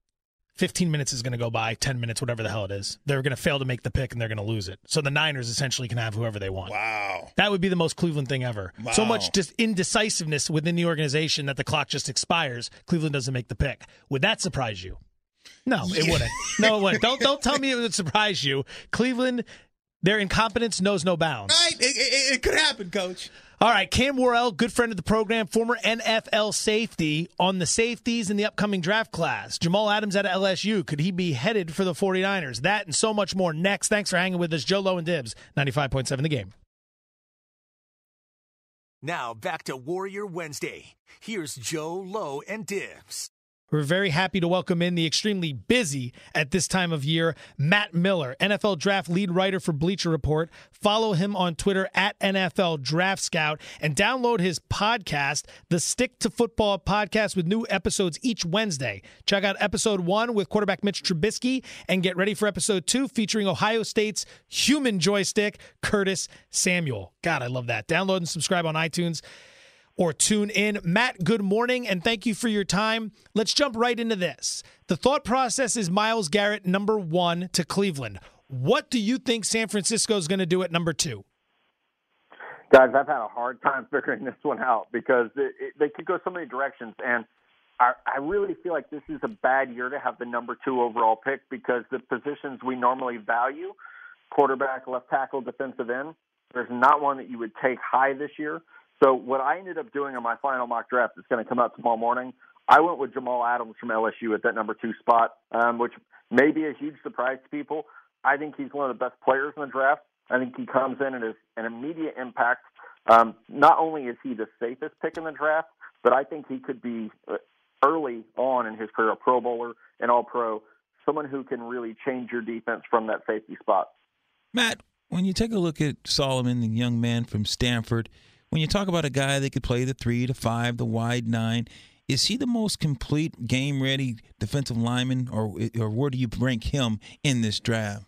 fifteen minutes is going to go by, ten minutes, whatever the hell it is. They're going to fail to make the pick, and they're going to lose it. So the Niners essentially can have whoever they want. Wow. That would be the most Cleveland thing ever. Wow. So much just indecisiveness within the organization that the clock just expires. Cleveland doesn't make the pick. Would that surprise you? No, it Yeah. wouldn't. No, it wouldn't. Don't, don't tell me it would surprise you. Cleveland, their incompetence knows no bounds. Right? It, it, it could happen, Coach. All right, Cam Worrell, good friend of the program, former N F L safety, on the safeties in the upcoming draft class. Jamal Adams at L S U, could he be headed for the 49ers? That and so much more next. Thanks for hanging with us. Joe Lowe and Dibs, ninety-five point seven The Game. Now back to Warrior Wednesday. Here's Joe, Lowe, and Dibs. We're very happy to welcome in the extremely busy at this time of year, Matt Miller, N F L Draft lead writer for Bleacher Report. Follow him on Twitter at N F L Draft Scout and download his podcast, the Stick to Football podcast, with new episodes each Wednesday. Check out episode one with quarterback Mitch Trubisky and get ready for episode two featuring Ohio State's human joystick, Curtis Samuel. God, I love that. Download and subscribe on iTunes or tune in. Matt, good morning, and thank you for your time. Let's jump right into this. The thought process is Myles Garrett, number one, to Cleveland. What do you think San Francisco is going to do at number two? Guys, I've had a hard time figuring this one out because it, it, they could go so many directions, and I, I really feel like this is a bad year to have the number two overall pick because the positions we normally value quarterback, left tackle, defensive end. There's not one that you would take high this year. So what I ended up doing on my final mock draft that's going to come out tomorrow morning, I went with Jamal Adams from L S U at that number two spot, um, which may be a huge surprise to people. I think he's one of the best players in the draft. I think he comes in and is an immediate impact. Um, not only is he the safest pick in the draft, but I think he could be early on in his career a Pro Bowler, an All-Pro, someone who can really change your defense from that safety spot. Matt, when you take a look at Solomon, the young man from Stanford, when you talk about a guy that could play the three, the five, the wide nine, is he the most complete game-ready defensive lineman, or or where do you rank him in this draft?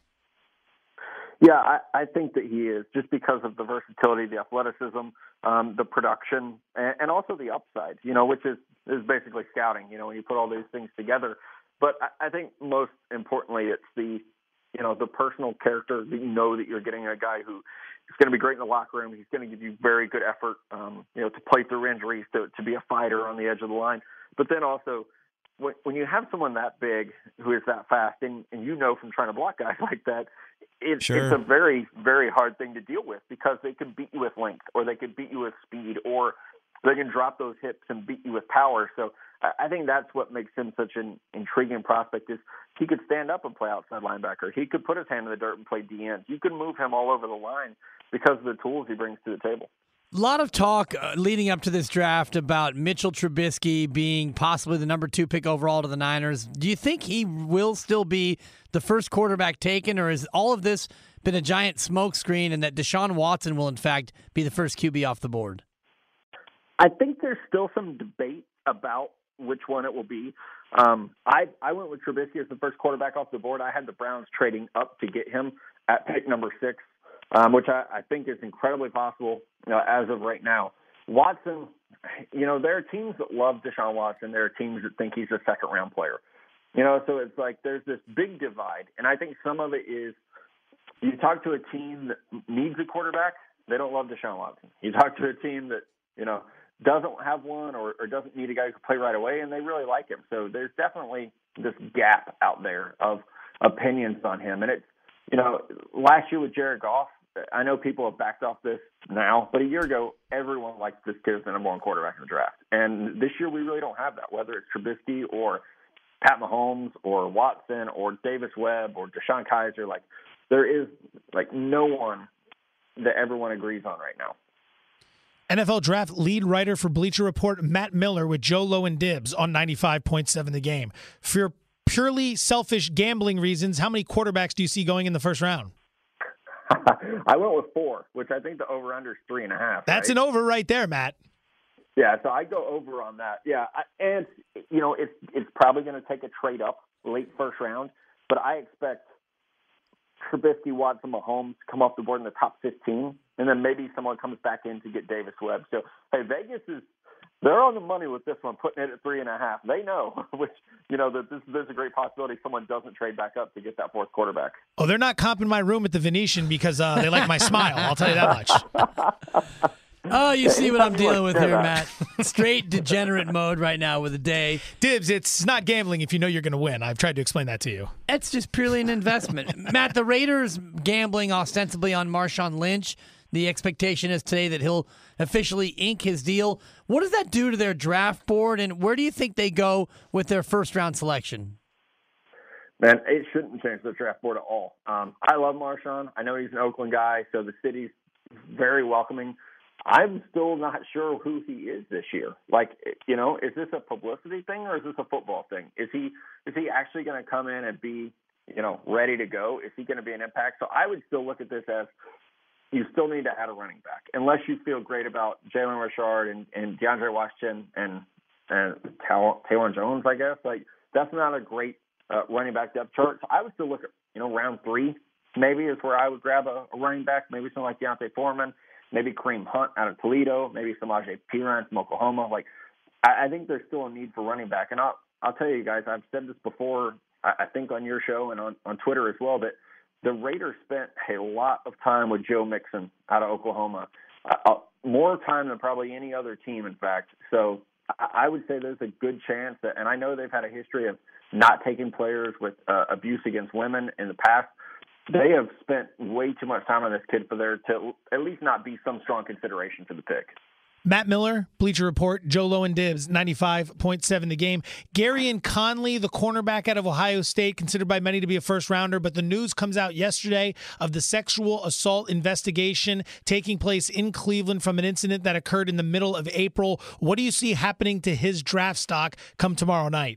Yeah, I, I think that he is, just because of the versatility, the athleticism, um, the production, and, and also the upside, you know, which is, is basically scouting, you know, when you put all these things together. But I, I think most importantly, it's the, you know, the personal character that you know that you're getting a guy who is going to be great in the locker room. He's going to give you very good effort, um, you know, to play through injuries, to, to be a fighter on the edge of the line. But then also, when, when you have someone that big who is that fast, and, and you know from trying to block guys like that, it, sure. it's a very, very hard thing to deal with, because they can beat you with length, or they can beat you with speed, or they can drop those hips and beat you with power. So I think that's what makes him such an intriguing prospect, is he could stand up and play outside linebacker. He could put his hand in the dirt and play D N. You can move him all over the line because of the tools he brings to the table. A lot of talk uh, leading up to this draft about Mitchell Trubisky being possibly the number two pick overall to the Niners. Do you think he will still be the first quarterback taken, or has all of this been a giant smokescreen and that Deshaun Watson will, in fact, be the first Q B off the board? I think there's still some debate about which one it will be. Um, I, I went with Trubisky as the first quarterback off the board. I had the Browns trading up to get him at pick number six, um, which I, I think is incredibly possible, you know, as of right now. Watson, you know, there are teams that love Deshaun Watson. There are teams that think he's a second-round player. You know, so it's like there's this big divide, and I think some of it is you talk to a team that needs a quarterback, they don't love Deshaun Watson. You talk to a team that, you know, doesn't have one or, or doesn't need a guy who can play right away, and they really like him. So there's definitely this gap out there of opinions on him. And it's, you know, last year with Jared Goff, I know people have backed off this now, but a year ago, everyone liked this kid as the number one quarterback in the draft. And this year we really don't have that, whether it's Trubisky or Pat Mahomes or Watson or Davis Webb or Deshaun Kaiser. Like, there is, like, no one that everyone agrees on right now. N F L Draft lead writer for Bleacher Report, Matt Miller, with Joe Lowe and Dibs on ninety-five point seven The Game. For purely selfish gambling reasons, how many quarterbacks do you see going in the first round? I went with four, which I think the over-under is three and a half. That's right? an over right there, Matt. Yeah, so I go over on that. Yeah, I, and, you know, it's, it's probably going to take a trade up late first round, but I expect Trubisky, Watson, Mahomes come off the board in the top fifteen, and then maybe someone comes back in to get Davis Webb. So, hey, Vegas is they're on the money with this one, putting it at three and a half. They know, which you know that this, there's a great possibility someone doesn't trade back up to get that fourth quarterback. Oh, they're not comping my room at the Venetian because uh, they like my smile. I'll tell you that much. Oh, you see what I'm dealing with here, Matt. Straight degenerate mode right now with a day. Dibs, it's not gambling if you know you're going to win. I've tried to explain that to you. It's just purely an investment. Matt, the Raiders gambling ostensibly on Marshawn Lynch. The expectation is today that he'll officially ink his deal. What does that do to their draft board, and where do you think they go with their first-round selection? Man, it shouldn't change the draft board at all. Um, I love Marshawn. I know he's an Oakland guy, so the city's very welcoming. I'm still not sure who he is this year. Like, you know, is this a publicity thing or is this a football thing? Is he is he actually going to come in and be, you know, ready to go? Is he going to be an impact? So I would still look at this as you still need to add a running back, unless you feel great about Jalen Richard and, and DeAndre Washington and and Taylor Jones, I guess. Like, that's not a great uh, running back depth chart. So I would still look at, you know, round three maybe is where I would grab a, a running back, maybe someone like Deontay Foreman. Maybe Kareem Hunt out of Toledo, maybe Samaje Perine from Oklahoma. Like, I, I think there's still a need for running back. And I'll, I'll tell you guys, I've said this before, I, I think on your show and on, on Twitter as well, that the Raiders spent a lot of time with Joe Mixon out of Oklahoma, uh, more time than probably any other team, in fact. So I, I would say there's a good chance that, and I know they've had a history of not taking players with uh, abuse against women in the past. they have spent way too much time on this kid for there to at least not be some strong consideration for the pick. Matt Miller, Bleacher Report, Joe Lowe and Dibs, ninety-five point seven The Game. Garyon Conley, the cornerback out of Ohio State, considered by many to be a first-rounder, but the news comes out yesterday of the sexual assault investigation taking place in Cleveland from an incident that occurred in the middle of April. What do you see happening to his draft stock come tomorrow night?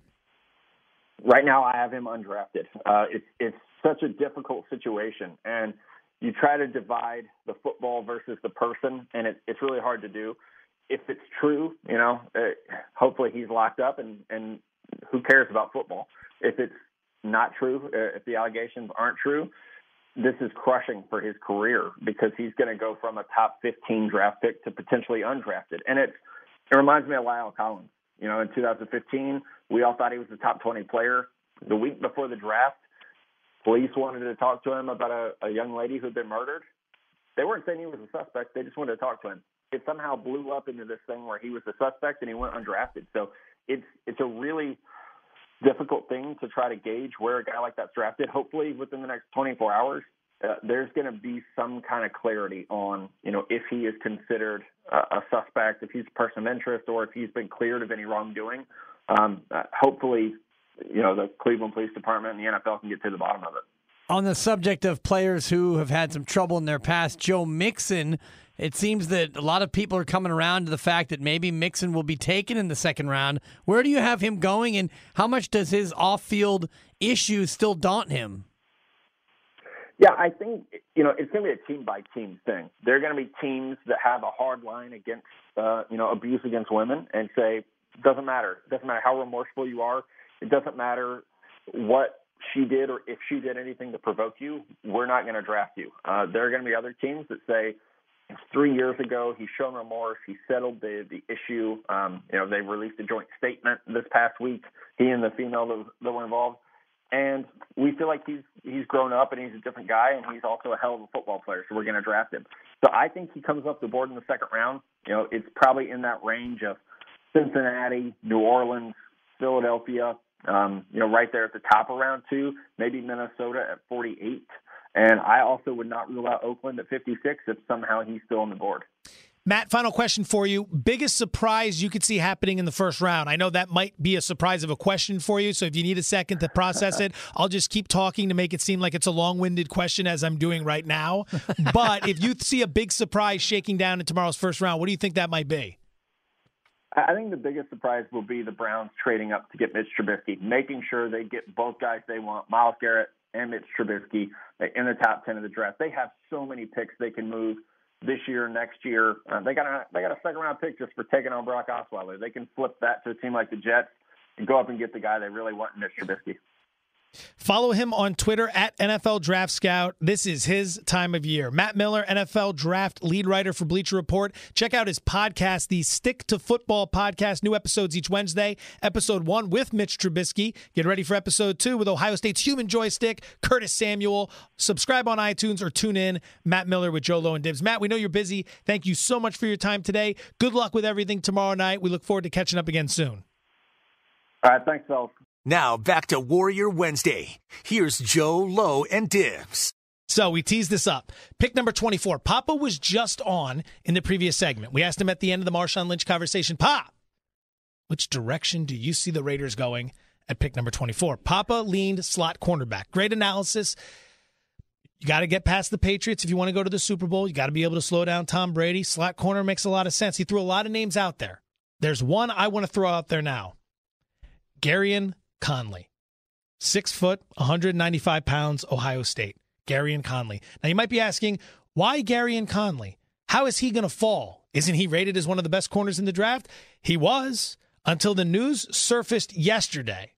Right now, I have him undrafted. Uh, it's it's such a difficult situation, and you try to divide the football versus the person, and it, it's really hard to do. If it's true, you know, uh, hopefully he's locked up, and, and who cares about football? If it's not true, uh, if the allegations aren't true, this is crushing for his career because he's going to go from a top fifteen draft pick to potentially undrafted. And it, it reminds me of Lyle Collins. You know, in two thousand fifteen, we all thought he was the top twenty player. The week before the draft, police wanted to talk to him about a, a young lady who had been murdered. They weren't saying he was a suspect. They just wanted to talk to him. It somehow blew up into this thing where he was a suspect and he went undrafted. So it's it's a really difficult thing to try to gauge where a guy like that's drafted. Hopefully within the next twenty-four hours, uh, there's going to be some kind of clarity on, you know, if he is considered uh, a suspect, if he's a person of interest, or if he's been cleared of any wrongdoing. Um, uh, hopefully, you know, the Cleveland Police Department and the N F L can get to the bottom of it. On the subject of players who have had some trouble in their past, Joe Mixon, it seems that a lot of people are coming around to the fact that maybe Mixon will be taken in the second round. Where do you have him going, and how much does his off-field issues still daunt him? Yeah, I think, you know, it's going to be a team-by-team thing. There are going to be teams that have a hard line against, uh, you know, abuse against women and say, it doesn't matter. It doesn't matter how remorseful you are. It doesn't matter what she did or if she did anything to provoke you. We're not going to draft you. Uh, there are going to be other teams that say, three years ago, he's shown remorse. He settled the, the issue. Um, you know, they released a joint statement this past week, he and the female that, that were involved. And we feel like he's he's grown up and he's a different guy, and he's also a hell of a football player, so we're going to draft him. So I think he comes up the board in the second round. You know, it's probably in that range of Cincinnati, New Orleans, Philadelphia, um, you know, right there at the top of round two, maybe Minnesota at forty-eight. And I also would not rule out Oakland at fifty-six if somehow he's still on the board. Matt, final question for you. Biggest surprise you could see happening in the first round? I know that might be a surprise of a question for you, so if you need a second to process it, I'll just keep talking to make it seem like it's a long-winded question as I'm doing right now. But if you see a big surprise shaking down in tomorrow's first round, what do you think that might be? I think the biggest surprise will be the Browns trading up to get Mitch Trubisky, making sure they get both guys they want, Myles Garrett and Mitch Trubisky, in the top ten of the draft. They have so many picks they can move this year, next year. Uh, they got a they got a second round pick just for taking on Brock Osweiler. They can flip that to a team like the Jets and go up and get the guy they really want, Mitch Trubisky. Follow him on Twitter at N F L Draft Scout. This is his time of year. Matt Miller, N F L Draft lead writer for Bleacher Report. Check out his podcast, the Stick to Football podcast. New episodes each Wednesday. Episode one with Mitch Trubisky. Get ready for episode two with Ohio State's human joystick, Curtis Samuel. Subscribe on iTunes or tune in. Matt Miller with Joe Lowe and Dibs. Matt, we know you're busy. Thank you so much for your time today. Good luck with everything tomorrow night. We look forward to catching up again soon. All right, thanks, fellas. Now back to Warrior Wednesday. Here's Joe, Lowe, and Dibs. So we teased this up. Pick number twenty-four. Papa was just on in the previous segment. We asked him at the end of the Marshawn Lynch conversation, Pop, which direction do you see the Raiders going at pick number twenty-four? Papa leaned slot cornerback. Great analysis. You got to get past the Patriots if you want to go to the Super Bowl. You got to be able to slow down Tom Brady. Slot corner makes a lot of sense. He threw a lot of names out there. There's one I want to throw out there now. Garyon Conley, six foot, one hundred ninety-five pounds, Ohio State. Garyon Conley. Now you might be asking, why Garyon Conley? How is he going to fall? Isn't he rated as one of the best corners in the draft? He was, until the news surfaced yesterday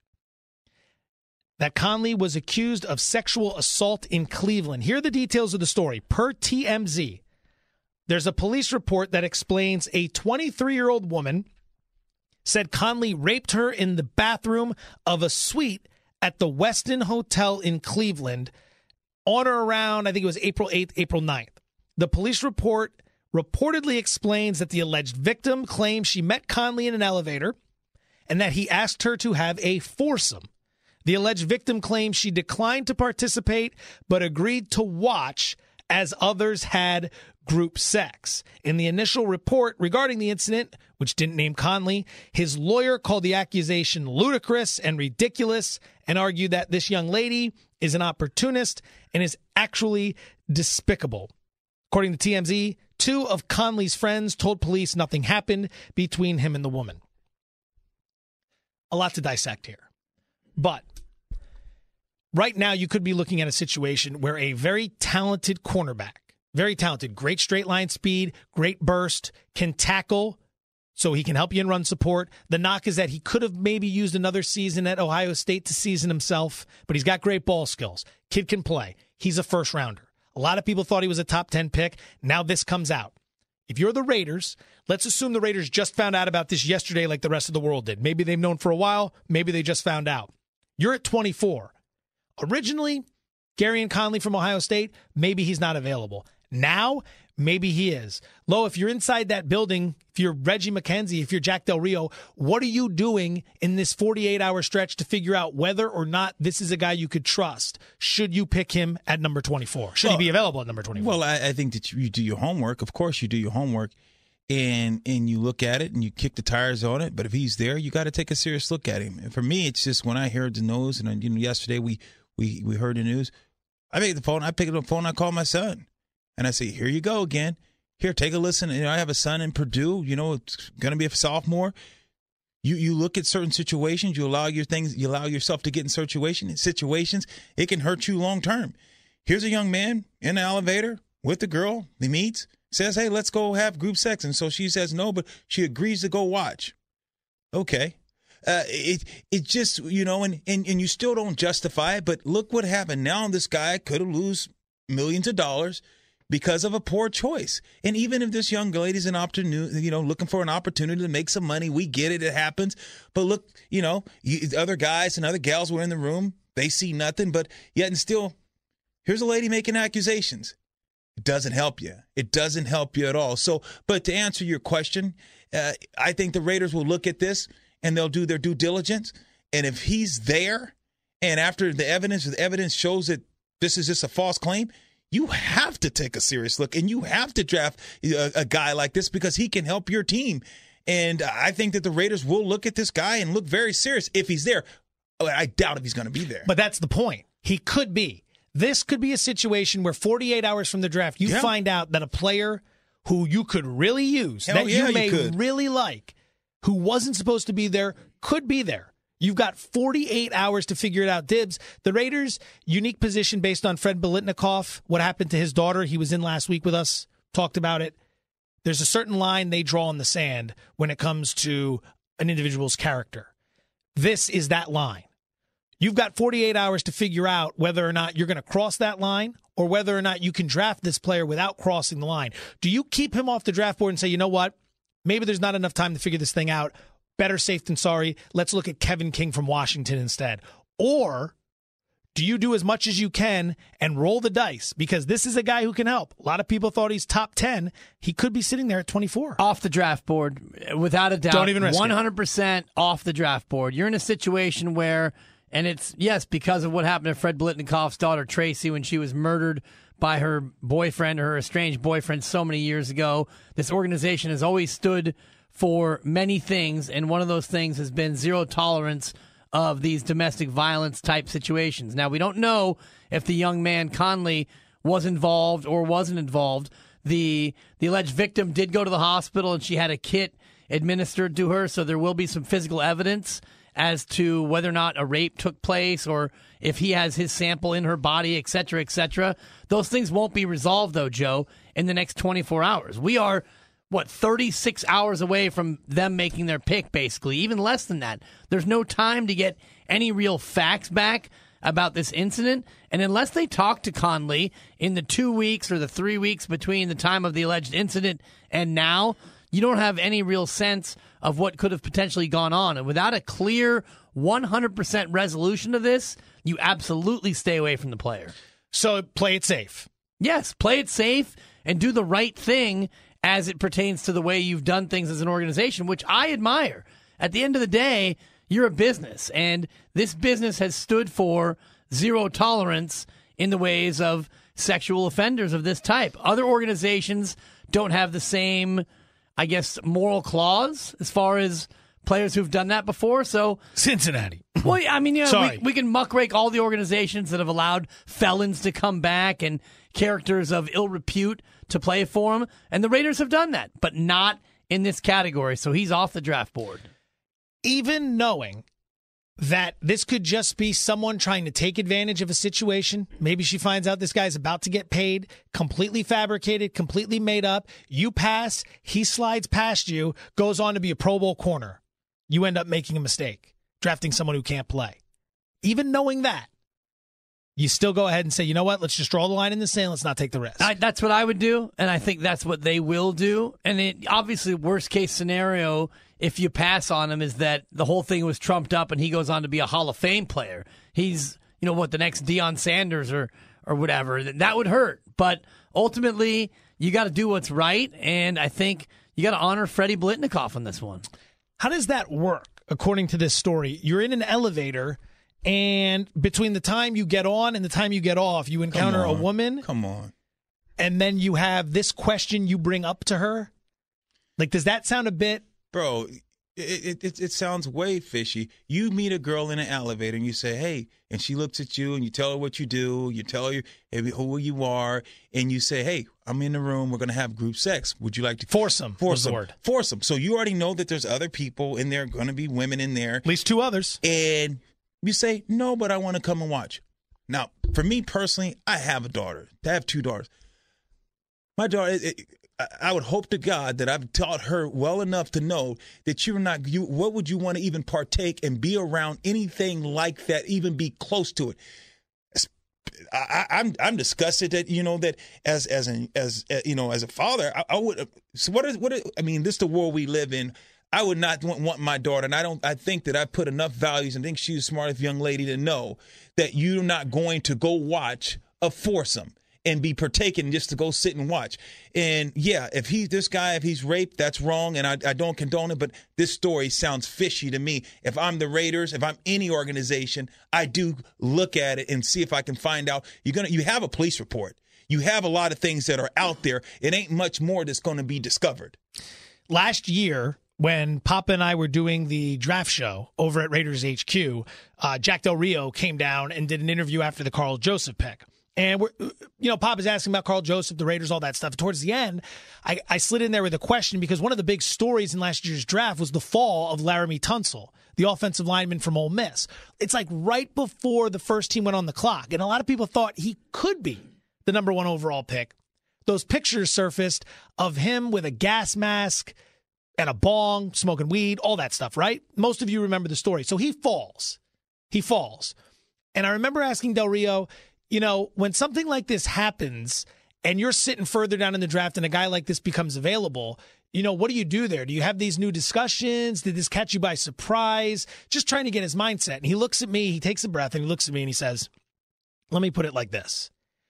that Conley was accused of sexual assault in Cleveland. Here are the details of the story. Per T M Z, there's a police report that explains a twenty-three-year-old woman said Conley raped her in the bathroom of a suite at the Westin Hotel in Cleveland on or around, I think it was April eighth, April ninth. The police report reportedly explains that the alleged victim claims she met Conley in an elevator and that he asked her to have a foursome. The alleged victim claims she declined to participate but agreed to watch as others had group sex. In the initial report regarding the incident, which didn't name Conley, his lawyer called the accusation ludicrous and ridiculous and argued that this young lady is an opportunist and is actually despicable. According to T M Z, two of Conley's friends told police nothing happened between him and the woman. A lot to dissect here. But right now, you could be looking at a situation where a very talented cornerback, very talented, great straight line speed, great burst, can tackle so he can help you in run support. The knock is that he could have maybe used another season at Ohio State to season himself, but he's got great ball skills. Kid can play. He's a first rounder. A lot of people thought he was a top ten pick. Now this comes out. If you're the Raiders, let's assume the Raiders just found out about this yesterday like the rest of the world did. Maybe they've known for a while. Maybe they just found out. You're at twenty-four. Originally, Gareon Conley from Ohio State, maybe he's not available. Now, maybe he is. Lo, if you're inside that building, if you're Reggie McKenzie, if you're Jack Del Rio, what are you doing in this forty-eight hour stretch to figure out whether or not this is a guy you could trust? Should you pick him at number twenty-four? Should well, he be available at number twenty-four? Well, I, I think that you do your homework. Of course you do your homework, and and you look at it and you kick the tires on it. But if he's there, you got to take a serious look at him. And for me, it's just when I heard the news, and you know, yesterday we, we, we heard the news, I picked the phone, I picked up the phone, I called my son. And I say, here you go again. Here, take a listen. You know, I have a son in Purdue. You know, it's going to be a sophomore. You you look at certain situations. You allow your things. You allow yourself to get in situations. Situations it can hurt you long term. Here's a young man in the elevator with the girl he meets. Says, hey, let's go have group sex. And so she says no, but she agrees to go watch. Okay. Uh, it it just, you know, and, and, and you still don't justify it. But look what happened. Now this guy could have lose millions of dollars because of a poor choice. And even if this young lady's an opportunity, you know, looking for an opportunity to make some money, we get it, it happens. But look, you know, you, other guys and other gals were in the room. They see nothing, but yet and still, here's a lady making accusations. It doesn't help you. It doesn't help you at all. So, but to answer your question, uh, I think the Raiders will look at this and they'll do their due diligence. And if he's there, and after the evidence, the evidence shows that this is just a false claim, you have to take a serious look, and you have to draft a, a guy like this because he can help your team. And I think that the Raiders will look at this guy and look very serious if he's there. I doubt if he's going to be there. But that's the point. He could be. This could be a situation where forty-eight hours from the draft, you yeah. find out that a player who you could really use, Hell that yeah, you may you really like, who wasn't supposed to be there, could be there. You've got forty-eight hours to figure it out. Dibs, the Raiders' unique position based on Fred Biletnikoff, what happened to his daughter, he was in last week with us, talked about it. There's a certain line they draw in the sand when it comes to an individual's character. This is that line. You've got forty-eight hours to figure out whether or not you're going to cross that line or whether or not you can draft this player without crossing the line. Do you keep him off the draft board and say, you know what, maybe there's not enough time to figure this thing out? Better safe than sorry. Let's look at Kevin King from Washington instead. Or do you do as much as you can and roll the dice? Because this is a guy who can help. A lot of people thought he's top ten. He could be sitting there at twenty-four. Off the draft board, without a doubt. Don't even risk one hundred percent it. Off the draft board. You're in a situation where, and it's, yes, because of what happened to Fred Biletnikoff's daughter, Tracy, when she was murdered by her boyfriend, or her estranged boyfriend, so many years ago. This organization has always stood for many things, and one of those things has been zero tolerance of these domestic violence type situations. Now, we don't know if the young man Conley was involved or wasn't involved. The the alleged victim did go to the hospital, and she had a kit administered to her, so there will be some physical evidence as to whether or not a rape took place or if he has his sample in her body, et cetera, et cetera. Those things won't be resolved, though, Joe, in the next twenty-four hours. We are, what, thirty-six hours away from them making their pick, basically, even less than that. There's no time to get any real facts back about this incident. And unless they talk to Conley in the two weeks or the three weeks between the time of the alleged incident and now, you don't have any real sense of what could have potentially gone on. And without a clear one hundred percent resolution of this, you absolutely stay away from the player. So play it safe. Yes, play it safe and do the right thing as it pertains to the way you've done things as an organization, which I admire. At the end of the day, you're a business, and this business has stood for zero tolerance in the ways of sexual offenders of this type. Other organizations don't have the same, I guess, moral clause as far as players who've done that before. So Cincinnati. Well, I mean, you know, Sorry. we, we can muckrake all the organizations that have allowed felons to come back and characters of ill repute to play for them, and the Raiders have done that, but not in this category. So he's off the draft board. Even knowing that this could just be someone trying to take advantage of a situation. Maybe she finds out this guy's about to get paid, completely fabricated, completely made up. You pass, he slides past you, goes on to be a Pro Bowl corner. You end up making a mistake, drafting someone who can't play. Even knowing that, you still go ahead and say, you know what, let's just draw the line in the sand, let's not take the risk. I, that's what I would do, and I think that's what they will do. And it, obviously, worst case scenario, if you pass on him, is that the whole thing was trumped up and he goes on to be a Hall of Fame player. He's, you know what, the next Deion Sanders or or whatever. That would hurt. But ultimately, you got to do what's right, and I think you got to honor Freddie Blitnikoff on this one. How does that work, according to this story? You're in an elevator, and between the time you get on and the time you get off, you encounter a woman. Come on. And then you have this question you bring up to her? Like, does that sound a bit... Bro, it, it it sounds way fishy. You meet a girl in an elevator and you say, hey, and she looks at you and you tell her what you do. You tell her who you are, and you say, hey, I'm in the room. We're going to have group sex. Would you like to? Foursome. Foursome. Word. Foursome. So you already know that there's other people in there, going to be women in there. At least two others. And you say, no, but I want to come and watch. Now, for me personally, I have a daughter. I have two daughters. My daughter, it, it, I would hope to God that I've taught her well enough to know that you're not, you, what would you want to even partake and be around anything like that, even be close to it? I, I'm I'm disgusted that, you know, that as as an as uh, you know, as a father, I, I would. So what is what is, I mean, this is the world we live in. I would not want, want my daughter, and I don't. I think that I put enough values, and think she's a smart enough young lady to know that you're not going to go watch a foursome and be partaking just to go sit and watch. And yeah, if he, this guy, if he's raped, that's wrong, and I, I don't condone it, but this story sounds fishy to me. If I'm the Raiders, if I'm any organization, I do look at it and see if I can find out. You're gonna, you have a police report. You have a lot of things that are out there. It ain't much more that's going to be discovered. Last year, when Papa and I were doing the draft show over at Raiders H Q, uh, Jack Del Rio came down and did an interview after the Carl Joseph pick. And, we're, you know, Papa's asking about Carl Joseph, the Raiders, all that stuff. Towards the end, I, I slid in there with a question because one of the big stories in last year's draft was the fall of Laramie Tunsil, the offensive lineman from Ole Miss. It's like right before the first team went on the clock. And a lot of people thought he could be the number one overall pick. Those pictures surfaced of him with a gas mask and a bong, smoking weed, all that stuff, right? Most of you remember the story. So he falls. He falls. And I remember asking Del Rio, you know, when something like this happens and you're sitting further down in the draft and a guy like this becomes available, you know, what do you do there? Do you have these new discussions? Did this catch you by surprise? Just trying to get his mindset. And he looks at me, he takes a breath, and he looks at me and he says, let me put it like this.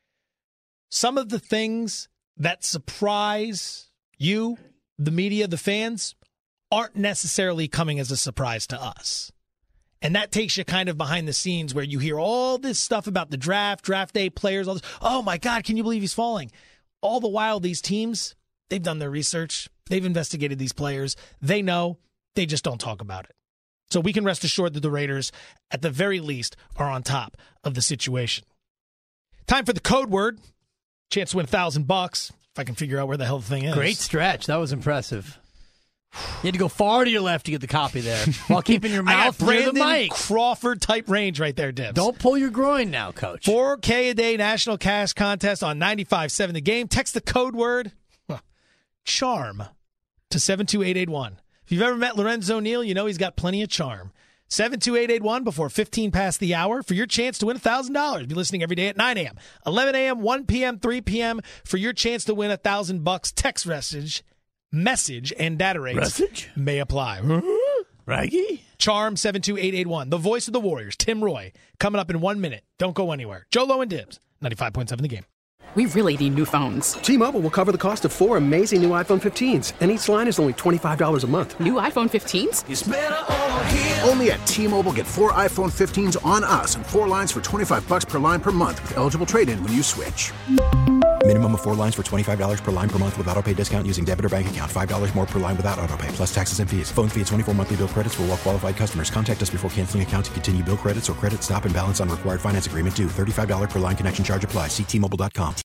Some of the things that surprise you, the media, the fans, aren't necessarily coming as a surprise to us. And that takes you kind of behind the scenes where you hear all this stuff about the draft, draft day players, all this. Oh, my God, can you believe he's falling? All the while, these teams, they've done their research. They've investigated these players. They know. They just don't talk about it. So we can rest assured that the Raiders, at the very least, are on top of the situation. Time for the code word. Chance to win a thousand bucks if I can figure out where the hell the thing is. Great stretch. That was impressive. You had to go far to your left to get the copy there while keeping your mouth near the mic. Crawford type range right there, Dibs. Don't pull your groin now, Coach. four K a day national cash contest on ninety-five point seven The Game. Text the code word huh, charm to seven two eight eight one. If you've ever met Lorenzo Neal, you know he's got plenty of charm. seven two eight eight one before fifteen past the hour for your chance to win one thousand dollars. Be listening every day at nine a.m., eleven a.m., one p.m., three p.m. for your chance to win one thousand bucks. Text message. Message and data rates Message? may apply. Raggy? Charm seven two eight eight one. The voice of the Warriors, Tim Roy, coming up in one minute. Don't go anywhere. Joe Low and Dibs, ninety-five point seven The Game. We really need new phones. T-Mobile will cover the cost of four amazing new iPhone fifteens, and each line is only twenty-five dollars a month. New iPhone fifteens? It's better over here. Only at T-Mobile, get four iPhone fifteens on us and four lines for twenty-five bucks per line per month with eligible trade-in when you switch. Minimum of four lines for twenty-five dollars per line per month with autopay discount using debit or bank account. five dollars more per line without autopay, plus taxes and fees. Phone fee at twenty-four monthly bill credits for well-qualified customers. Contact us before canceling account to continue bill credits or credit stop and balance on required finance agreement due. thirty-five dollars per line connection charge applies. See T Mobile dot com.